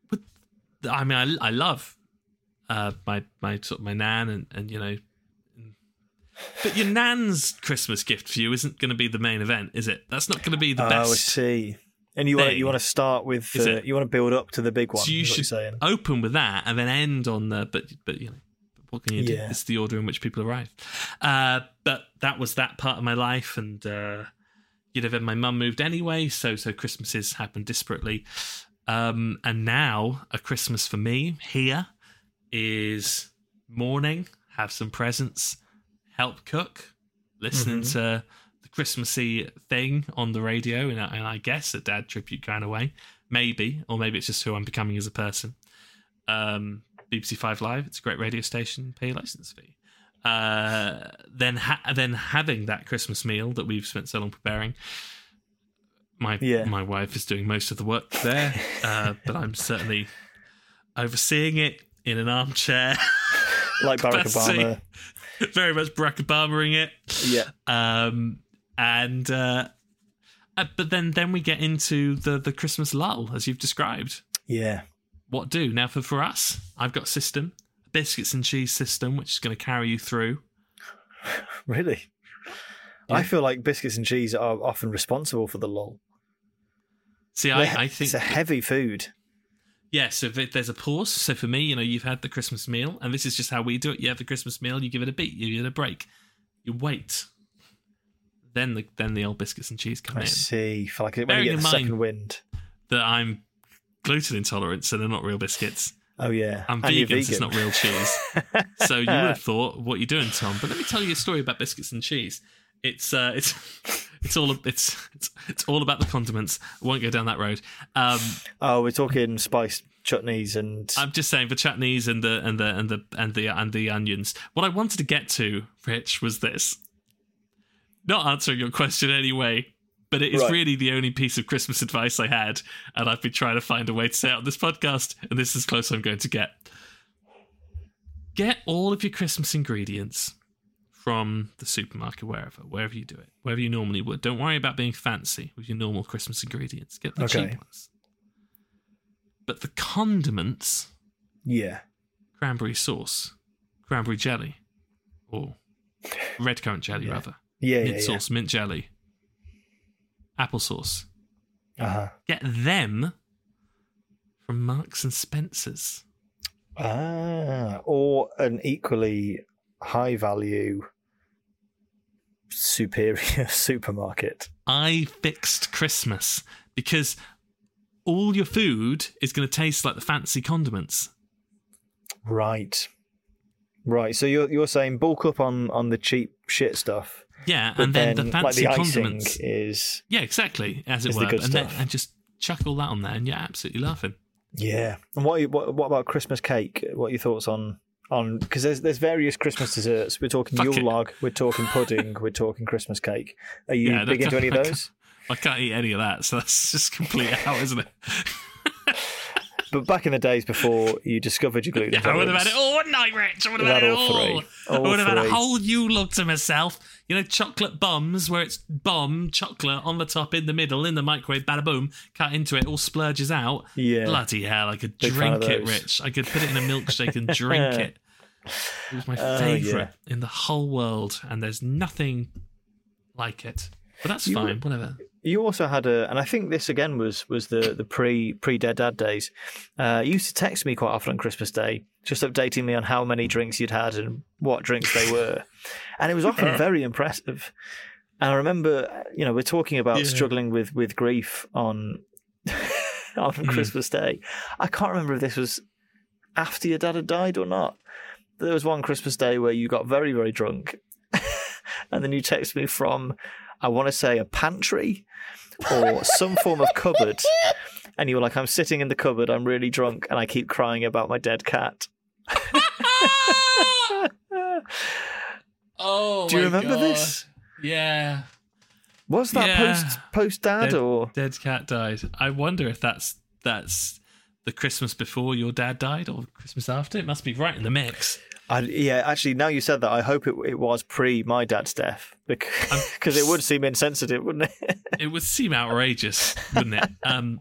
I mean, I I love uh, my my sort of my nan and and you know. But your nan's Christmas gift for you isn't going to be the main event, is it? That's not going to be the oh, best. Oh, I see. And you want to, you want to start with uh, you want to build up to the big one. So you should open with that and then end on the. But but you know, what can you do? Yeah. It's the order in which people arrive. Uh, but that was that part of my life, and uh, you know, then my mum moved anyway, so so Christmases happened disparately. Um, and now a Christmas for me here is morning, have some presents, help cook, listening mm-hmm. to the Christmassy thing on the radio, and I, and I guess a dad tribute kind of way, maybe, or maybe it's just who I'm becoming as a person. Um, B B C Five Live, it's a great radio station, pay a license fee. Uh, then ha- then having that Christmas meal that we've spent so long preparing. My yeah. my wife is doing most of the work there, uh, but I'm certainly overseeing it in an armchair. Like Barack Obama. Very much Barack Obama-ing it. Yeah. Um, and uh, uh, but then then we get into the, the Christmas lull, as you've described. Yeah. What do? Now, for, for us, I've got a system, a biscuits and cheese system, which is going to carry you through. Really? Yeah. I feel like biscuits and cheese are often responsible for the lull. See, I, I think... It's a heavy food. Yeah, so if there's a pause. So for me, you know, you've had the Christmas meal, and this is just how we do it. You have the Christmas meal, you give it a beat, you give it a break. You wait. Then the then the old biscuits and cheese come I in. I see. I feel like when you get the second wind. That I'm gluten intolerant, so they're not real biscuits. Oh, yeah. I'm vegan, vegan, so it's not real cheese. So you would have thought, what are you doing, Tom? But let me tell you a story about biscuits and cheese. It's uh, it's it's all it's it's it's all about the condiments. I won't go down that road. Um, oh, we're talking spiced chutneys and. I'm just saying the chutneys and the and the and the and the and the onions. What I wanted to get to, Rich, was this. Not answering your question anyway. But it is Right. really the only piece of Christmas advice I had, and I've been trying to find a way to say it on this podcast, and this is as close as I'm going to get. Get all of your Christmas ingredients from the supermarket, wherever, wherever you do it, wherever you normally would. Don't worry about being fancy with your normal Christmas ingredients. Get the Okay. cheap ones. But the condiments, Yeah. cranberry sauce, cranberry jelly, or red currant jelly, Yeah. rather, Yeah, mint yeah, sauce, mint jelly, applesauce. yeah. Uh-huh. Get them from Marks and Spencer's. Ah, or an equally high value, superior supermarket. I fixed Christmas because all your food is going to taste like the fancy condiments. Right. Right. So you're you're saying bulk up on, on the cheap shit stuff. Yeah, But and then, then, the fancy like the icing condiments. is Yeah, exactly, as it is the were. good And, then, stuff. and just chuck all that on there, and you're absolutely laughing. yeah. And what what what about Christmas cake? What are your thoughts on on because there's there's various Christmas desserts. We're talking Fuck Yule it. log, we're talking pudding, we're talking Christmas cake. Are you Yeah, big that- into any of I those? I can't eat any of that, so that's just complete out, isn't it? But back in the days before you discovered your gluten Yeah, I would have intolerance, had it all, wouldn't I, Rich? I would have You'd had had it all all. three. I All would have had a three. whole Yule log to myself. You know, chocolate bombs, where it's bomb, chocolate on the top, in the middle, in the microwave, bada boom, cut into it, all splurges out. Yeah. Bloody hell, I could Big fan of drink it, those. Rich. I could put it in a milkshake and drink it. It was my Oh, favourite in the whole world, and there's nothing like it. But that's You- fine, whatever. You also had a, and I think this again was was the the pre pre Dead Dad days. Uh, you used to text me quite often on Christmas Day, just updating me on how many drinks you'd had and what drinks they were, and it was often very impressive. And I remember, you know, we're talking about Yeah. struggling with with grief on on Christmas Day. I can't remember if this was after your dad had died or not. There was one Christmas Day where you got very very drunk, and then you texted me from, I want to say, a pantry or some form of cupboard. And you were like, I'm sitting in the cupboard, I'm really drunk, and I keep crying about my dead cat. Oh, Do you my remember God. this? Yeah. Was that Yeah. post post dad Dead, or? dead cat died. I wonder if that's that's the Christmas before your dad died or Christmas after. It must be right in the mix. I, yeah, actually, now you said that, I hope it, it was pre my dad's death because it would seem insensitive, wouldn't it? It would seem outrageous, wouldn't it? Um,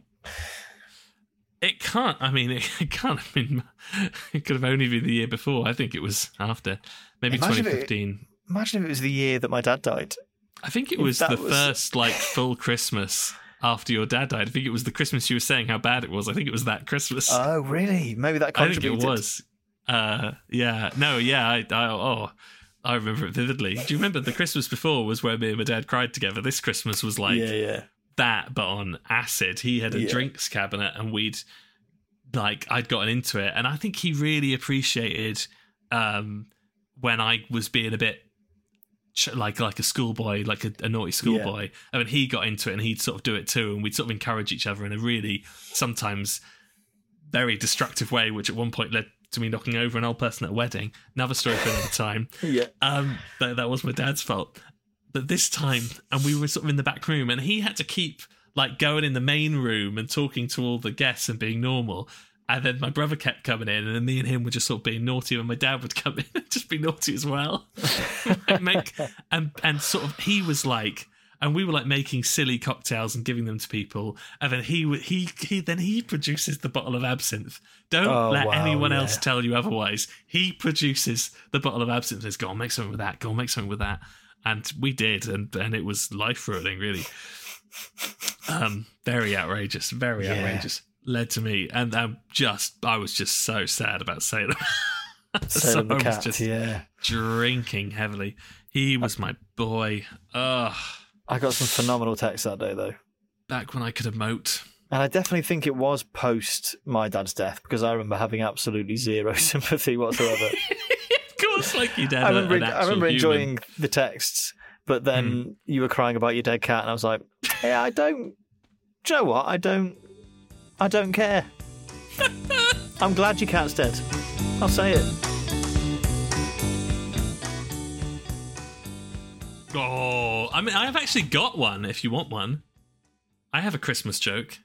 it can't. I mean, it, it can't have been. It could have only been the year before. I think it was after, maybe Imagine twenty if it- fifteen. Imagine if it was the year that my dad died. I think it if was that the was- first like full Christmas after your dad died. I think it was the Christmas you were saying how bad it was. I think it was that Christmas. Oh, really? Maybe that I think contributed. it was. Uh, yeah, no, yeah. I, I, oh, I remember it vividly. Do you remember the Christmas before was where me and my dad cried together? This Christmas was like yeah, yeah. that, but on acid. He had a Yeah. drinks cabinet, and we'd like I'd gotten into it, and I think he really appreciated um, when I was being a bit ch- like like a schoolboy, like a, a naughty schoolboy. I mean, he got into it, and he'd sort of do it too, and we'd sort of encourage each other in a really sometimes very destructive way, which at one point led to me knocking over an old person at a wedding. Another story for another time. Yeah. Um, that, that was my dad's fault. But this time, and we were sort of in the back room, and he had to keep like going in the main room and talking to all the guests and being normal. And then my brother kept coming in, and then me and him were just sort of being naughty, and my dad would come in and just be naughty as well. and make and and sort of he was like, and we were like making silly cocktails and giving them to people, and then he would he he then he produces the bottle of absinthe. Don't Oh, let wow, anyone yeah. else tell you otherwise. He produces the bottle of absinthe and says, "Go on, make something with that. Go on, make something with that." And we did, and and it was life ruining, really. Um, very outrageous, very Yeah. outrageous. Led to me, and I'm just I was just so sad about Salem. so Salem the I was cat, just yeah. drinking heavily. He was my boy. Ugh. I got some phenomenal texts that day, though. Back when I could emote. And I definitely think it was post my dad's death because I remember having absolutely zero sympathy whatsoever. Of course, like you did. I remember, an I actual remember human. enjoying the texts, but then you were crying about your dead cat, and I was like, "Yeah, I don't. Do you know what? I don't. I don't care. I'm glad your cat's dead. I'll say it." Oh, Oh, I mean, I've actually got one. If you want one, I have a Christmas joke.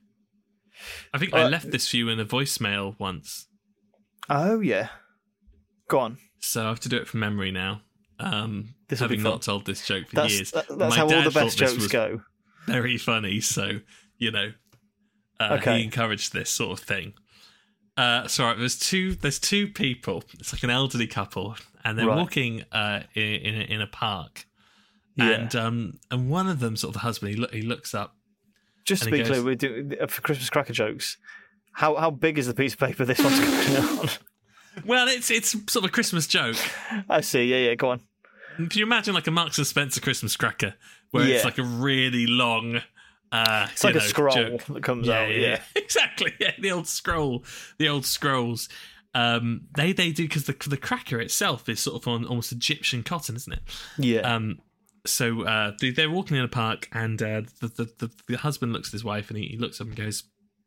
I think uh, I left this for you in a voicemail once. Oh yeah, go on. So I have to do it from memory now. Um, this having not told this joke for that's, years. That, that's My how all the best jokes go. Very funny. So you know, uh, okay. He encouraged this sort of thing. Uh, sorry, there's two. There's two people. It's like an elderly couple, and they're right. walking uh, in in a, in a park. Yeah. And um, and one of them, sort of the husband, he, look, he looks up. Just to be goes, clear, we're doing for Christmas cracker jokes. How how big is the piece of paper this one's going on? Well, it's it's sort of a Christmas joke. I see. Yeah, yeah. Go on. Can you imagine like a Marks and Spencer Christmas cracker where yeah. it's like a really long? Uh, it's like know, a scroll joke. that comes yeah, out. Yeah, yeah, exactly. Yeah, the old scroll, the old scrolls. Um, they they do because the the cracker itself is sort of on almost Egyptian cotton, isn't it? Yeah. Um. So uh, they're walking in a park, and uh, the, the the the husband looks at his wife, and he, he looks up and goes,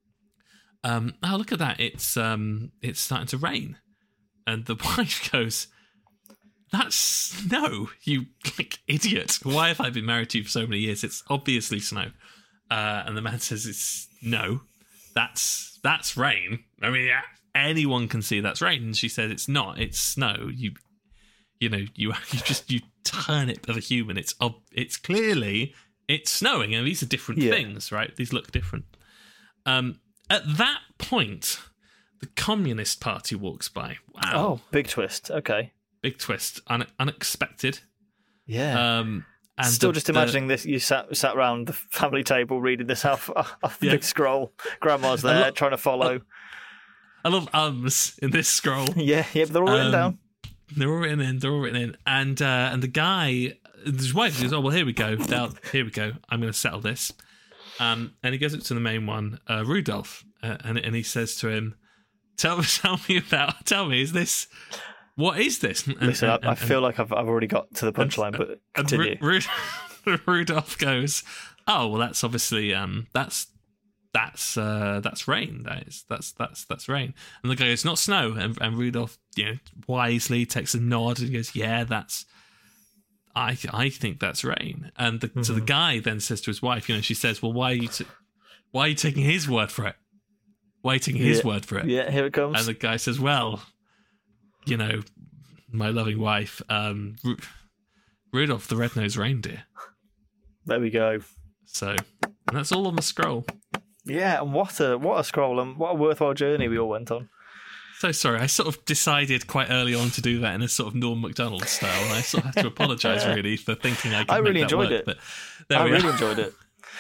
um, "Oh, look at that! It's um, it's starting to rain." And the wife goes, "That's snow, you like idiot! Why have I been married to you for so many years? It's obviously snow." Uh, and the man says, "It's no, that's that's rain. I mean, anyone can see that's rain." And she said, "It's not. It's snow. You, you know, you you just you turnip of a human. It's it's clearly it's snowing, and these are different yeah. things, right? These look different." Um, at that point, the Communist Party walks by. Wow! Oh, big twist. Okay, big twist. Un- unexpected. Yeah. Um. And Still the, just imagining the, this. You sat sat around the family table reading this off, off the yeah. big scroll. Grandma's there lo- trying to follow. I love ums in this scroll. Yeah, yeah, but they're all um, written down. They're all written in. They're all written in. And uh, and the guy, his wife goes, "Oh well, here we go. Now, here we go. I'm going to settle this." Um, and he goes up to the main one, uh, Rudolph, uh, and and he says to him, "Tell me, tell me about. Tell me, is this?" What is this? And, Listen, and, I, I feel and, like I've I've already got to the punchline, but continue. Ru- Ru- Rudolph goes, "Oh well, that's obviously um, that's that's uh, that's rain. That is that's that's that's rain." And the guy goes, "Not snow." And, and Rudolph, you know, wisely takes a nod and goes, "Yeah, that's I I think that's rain." And the, mm-hmm. so the guy then says to his wife, you know, she says, "Well, why are you t- why are you taking his word for it? Why are you taking his yeah. word for it?" Yeah, here it comes. And the guy says, "Well, you know, my loving wife, um, Ru- Rudolph the Red-Nosed Reindeer." There we go. So, and that's all on the scroll. Yeah, and what a what a scroll, and what a worthwhile journey we all went on. So sorry, I sort of decided quite early on to do that in a sort of Norm Macdonald style, and I sort of have to apologise really for thinking I could I really make that enjoyed work, it. But there I we really are. enjoyed it.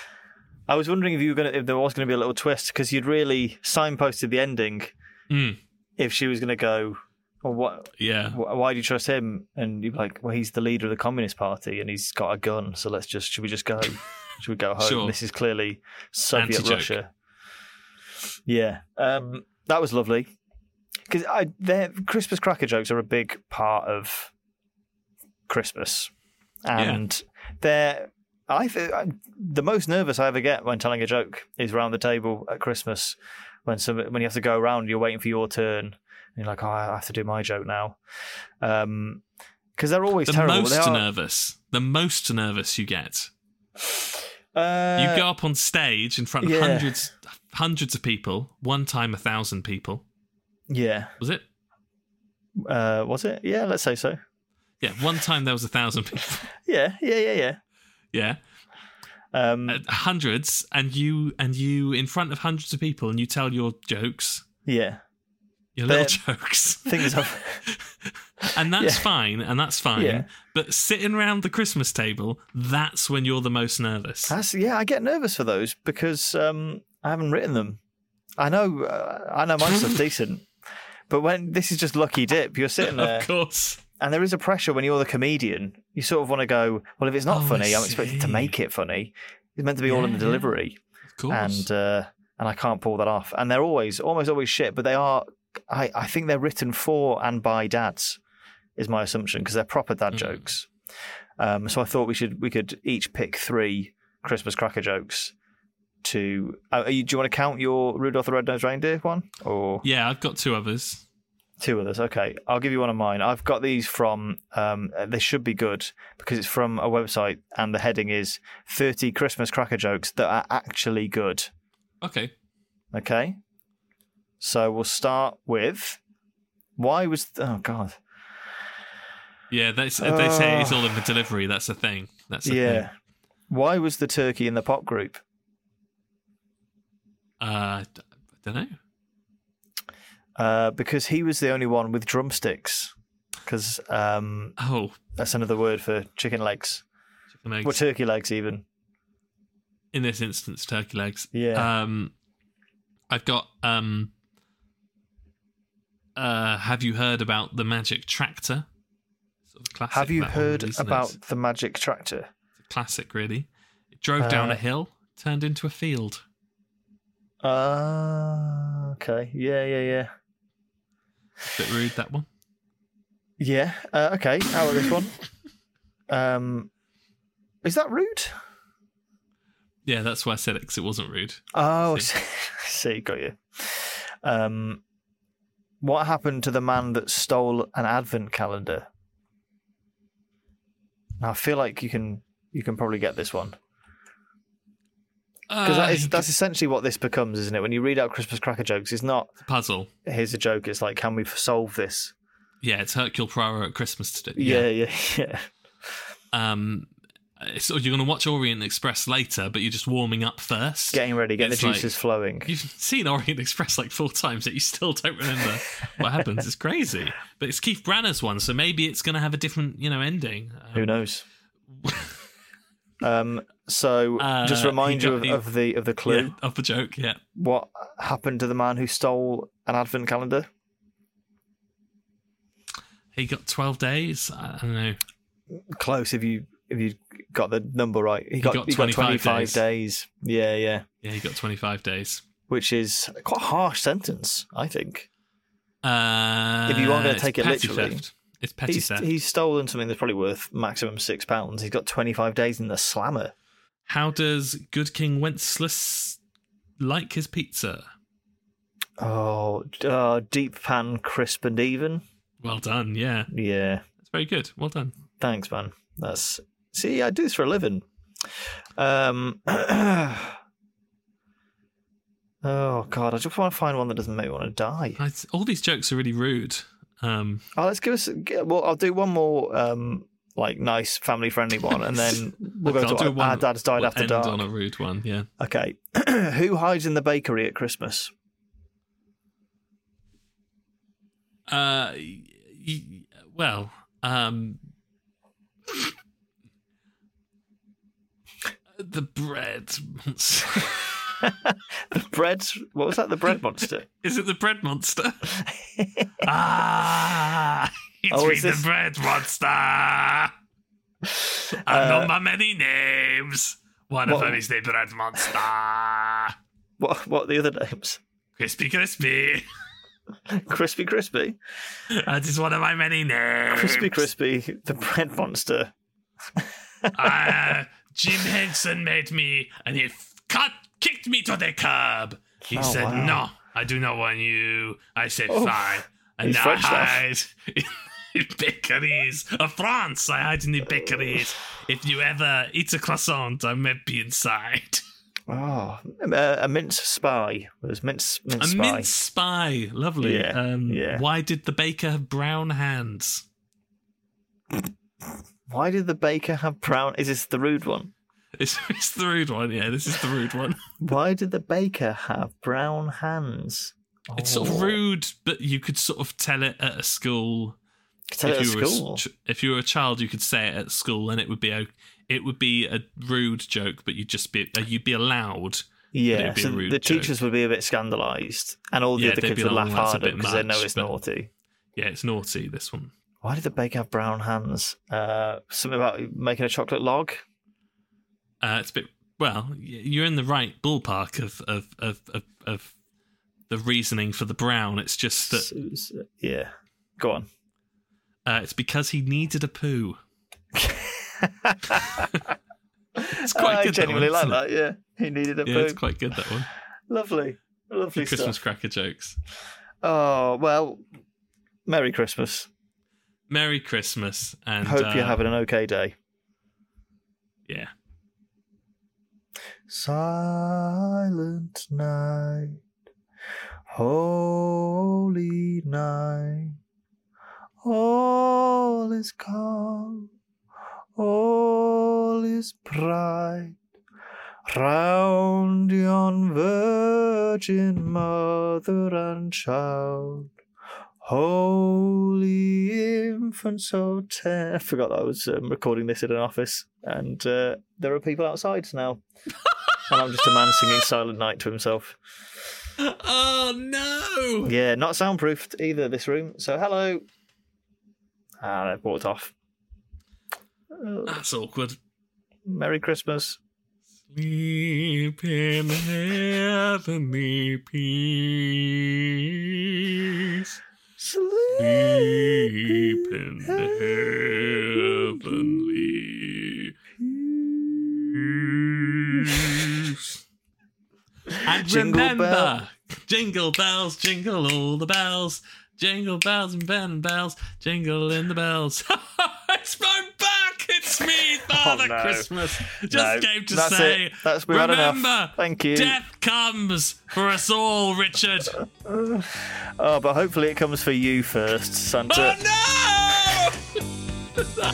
I was wondering if you were gonna, if there was going to be a little twist, because you'd really signposted the ending. Mm. If she was going to go, well, what? Yeah. Why do you trust him? And you're like, well, he's the leader of the Communist Party, and he's got a gun. So let's just, should we just go? Should we go home? Sure. This is clearly Soviet Anti-joke. Russia. Yeah, um, that was lovely. Because I, their Christmas cracker jokes are a big part of Christmas, and yeah. they're. I the most nervous I ever get when telling a joke is around the table at Christmas, when some when you have to go around, you're waiting for your turn, and you're like, oh, I have to do my joke now, because um, they're always the terrible. most they are... nervous, the most nervous you get. Uh, you go up on stage in front of yeah. hundreds, hundreds of people. One time, a thousand people. Yeah, was it? Uh, was it? Yeah, let's say so. Yeah, one time there was a thousand people. yeah, yeah, yeah, yeah. Yeah, um, uh, hundreds, and you and you in front of hundreds of people, and you tell your jokes. Yeah, your little They're, jokes. Things have, and that's yeah. fine, and that's fine. Yeah. But sitting around the Christmas table, that's when you're the most nervous. That's, yeah, I get nervous for those because um, I haven't written them. I know, uh, I know my stuff's decent, but when this is just lucky dip, you're sitting there. Of course. And there is a pressure when you're the comedian. You sort of want to go, well, if it's not oh, funny, I'm expected to make it funny. It's meant to be yeah, all in the delivery. Yeah. Of course. And, uh, and I can't pull that off. And they're always, almost always shit, but they are, I, I think they're written for and by dads, is my assumption, because they're proper dad mm. jokes. Um, so I thought we should we could each pick three Christmas cracker jokes to... Uh, are you, do you want to count your Rudolph the Red-Nosed Reindeer one? Or Yeah, I've got two others. Two others. Okay, I'll give you one of mine. I've got these from. Um, they should be good because it's from a website, and the heading is thirty Christmas cracker jokes that are actually good. Okay. Okay. So we'll start with why was oh god. Yeah, they uh, they say it's all in the delivery. That's the thing. That's the yeah. thing. Why was the turkey in the pop group? Uh, I don't know. Uh, because he was the only one with drumsticks. Because um, oh, that's another word for chicken legs. Chicken legs. Well, turkey legs, even. In this instance, turkey legs. Yeah. Um, I've got. Um, uh, have you heard about the magic tractor? Sort of classic. Have you heard one, about it? the magic tractor? It's a classic, really. It drove uh, down a hill, turned into a field. Ah, uh, okay. Yeah, yeah, yeah. A bit rude, that one. Yeah. Uh, okay. How about this one? Um, is that rude? Yeah, that's why I said it, because it wasn't rude. Oh, see, see got you. Um, what happened to the man that stole an advent calendar? Now, I feel like you can you can probably get this one. Because that is, that's essentially what this becomes, isn't it? When you read out Christmas cracker jokes, it's not a puzzle. Here's a joke. It's like, can we solve this? Yeah, it's Hercule Poirot at Christmas today. Yeah, yeah, yeah. yeah. Um, so you're going to watch Orient Express later, but you're just warming up first. Getting ready, getting it's the juices like, flowing. You've seen Orient Express like four times, yet you still don't remember what happens. It's crazy. But it's Keith Branagh's one, so maybe it's going to have a different, you know, ending. Um, Who knows? um. So, uh, just remind got, you of, he, of the of the clue yeah, of the joke. Yeah. What happened to the man who stole an advent calendar? He got twelve days. I don't know. Close. If you if you got the number right, he, he got, got he twenty-five, got twenty-five days. days. Yeah, yeah. Yeah, he got twenty-five days, which is quite a harsh sentence, I think. Uh, if you are going to take it literally. Theft. It's petty he's, theft. He's stolen something that's probably worth maximum six pounds. He's got twenty-five days in the slammer. How does Good King Wenceslas like his pizza? Oh, uh, deep pan, crisp and even. Well done, yeah. Yeah. That's very good. Well done. Thanks, man. That's see, I do this for a living. Um. oh God, I just want to find one that doesn't make me want to die. I, all these jokes are really rude. Um, oh, let's give us. Well, I'll do one more. Um, like nice family friendly one, and then we'll go to our dad's died we'll after end dark. On a rude one, yeah. Okay, who hides in the bakery at Christmas? Uh, y- well, um, the bread monster. The bread. What was that? The bread monster. Is it the bread monster? ah. It's oh, me, this... the bread monster. I uh, know my many names. One what... of them is the bread monster. What? What are the other names? Crispy, crispy. Crispy, crispy. That is one of my many names. Crispy, crispy. The bread monster. uh, Jim Henson met me, and he cut, kicked me to the curb. He oh, said, wow. "No, I do not want you." I said, oh, "Fine." And now I hide in bakeries of France. I hide in the bakeries. If you ever eat a croissant, I might be inside. Oh, a, a mince spy. It was mince, mince a spy. mince spy. Lovely. Yeah, um, yeah. Why did the baker have brown hands? Why did the baker have brown... Is this the rude one? It's, it's the rude one, yeah. This is the rude one. Why did the baker have brown hands? It's oh. sort of rude, but you could sort of tell it at a school. Tell if it at you school? Were a, if you were a child, you could say it at school, and it would be a, it would be a rude joke, but you'd just be you'd be allowed. Yeah, so the teachers joke. would be a bit scandalised, and all the yeah, other kids be would like, laugh oh, harder because they know it's but, naughty. Yeah, it's naughty, this one. Why did the baker have brown hands? Uh, something about making a chocolate log? Uh, it's a bit... Well, you're in the right ballpark of of, of, of, of the reasoning for the brown. It's just that... Yeah. Go on. Uh, it's because he needed a poo. It's quite I good. I genuinely that one, like that, yeah. He needed a yeah, poo. Yeah, it's quite good, that one. Lovely. Lovely the Christmas stuff. cracker jokes. Oh, well, Merry Christmas. Merry Christmas. And hope uh, you're having an okay day. Yeah. Silent night, holy night, all is calm, all is bright, round yon virgin mother and child, holy infant so tender. I forgot that I was um, recording this in an office, and uh, there are people outside now. And I'm just a man singing Silent Night to himself. Oh, no! Yeah, not soundproofed either, this room. So, hello. Ah, they've walked off. Uh, That's awkward. Merry Christmas. Sleep in heavenly peace. Sleep, Sleep in heavenly peace. And Jingle remember, bell. jingle bells, jingle all the bells, jingle bells and ben bells, jingle in the bells. It's my back! It's me, Father Oh, no. Christmas. Just No, came to that's say, it. That's we've had enough. remember, Thank you. death comes for us all, Richard. Oh, but hopefully it comes for you first, Santa. Oh no!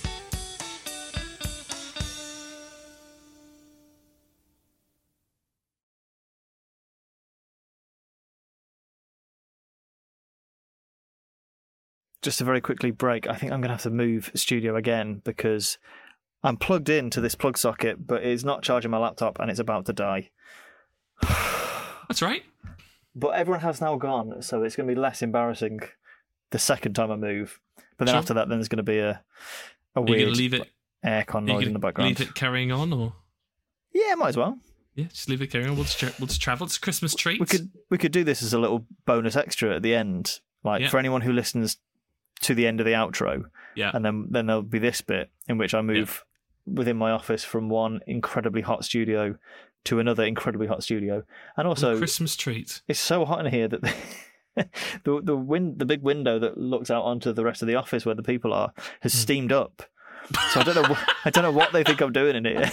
Just to very quickly break, I think I'm going to have to move studio again because I'm plugged into this plug socket, but it's not charging my laptop and it's about to die. That's right. But everyone has now gone, so it's going to be less embarrassing the second time I move. But then Sure. after that, then there's going to be a, a Are you going weird to leave it? aircon Are you noise in the gonna background. leave it carrying on, or Yeah, might as well. yeah, just leave it carrying on. We'll just, tra- we'll just travel. It's a Christmas treat. We could we could do this as a little bonus extra at the end, like Yeah. for anyone who listens to the end of the outro, Yeah. and then then there'll be this bit in which I move within my office from one incredibly hot studio to another incredibly hot studio, and also Christmas treat. it's so hot in here that the the the, win- the big window that looks out onto the rest of the office where the people are has steamed up. So I don't know wh- I don't know what they think I'm doing in here.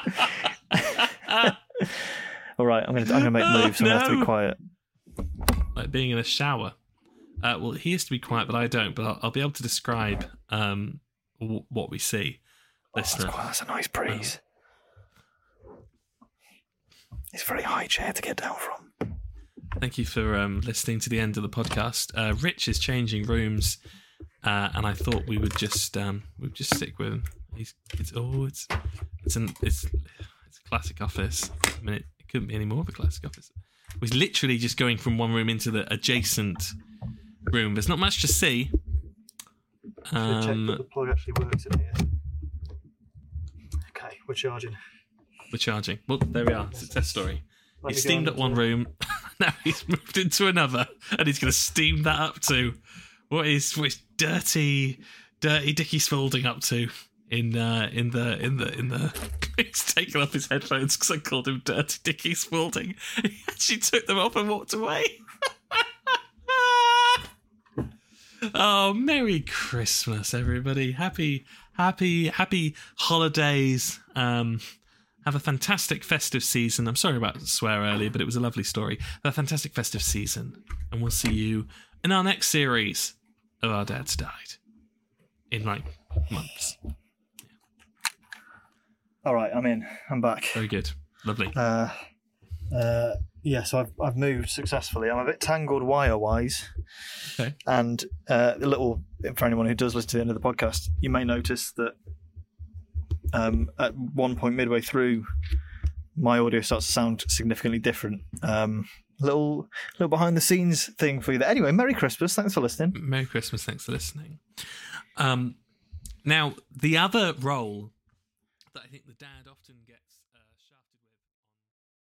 All right, I'm gonna I'm gonna make moves. So I'm gonna have to No. be quiet. Like being in a shower. Uh, well, he has to be quiet, but I don't. But I'll, I'll be able to describe um, w- what we see, listener. Oh, that's a nice breeze. It's a very high chair to get down from. Thank you for um, listening to the end of the podcast. Uh, Rich is changing rooms, uh, and I thought we would just um, we'd just stick with him. He's it's oh it's it's an it's it's a classic office. I mean, it, it couldn't be any more of a classic office. We're literally just going from one room into the adjacent room. There's not much to see. Um, plug actually works in here. Okay, we're charging. we're charging. Well, there we are. Success story. He steamed up one room. Now he's moved into another, and he's going to steam that up to what is which dirty, dirty Dickie Spaulding up to in uh, in the in the in the. He's taken off his headphones because I called him Dirty Dickie Spaulding. He actually took them off and walked away. Oh, Merry Christmas, everybody! Happy, happy, happy holidays. Um, have a fantastic festive season. I'm sorry about the swear earlier, but it was a lovely story. Have a fantastic festive season, and we'll see you in our next series of Our Dads Died in like months. All right, I'm in. I'm back. Very good, lovely. Uh, uh, yeah, so I've I've moved successfully. I'm a bit tangled wire-wise. Okay. And uh, a little, for anyone who does listen to the end of the podcast, you may notice that um, at one point midway through, my audio starts to sound significantly different. Um, little little behind the scenes thing for you there. Anyway, Merry Christmas. Thanks for listening. Merry Christmas. Thanks for listening. Um, now the other role that I think the dad often gets uh, shafted with.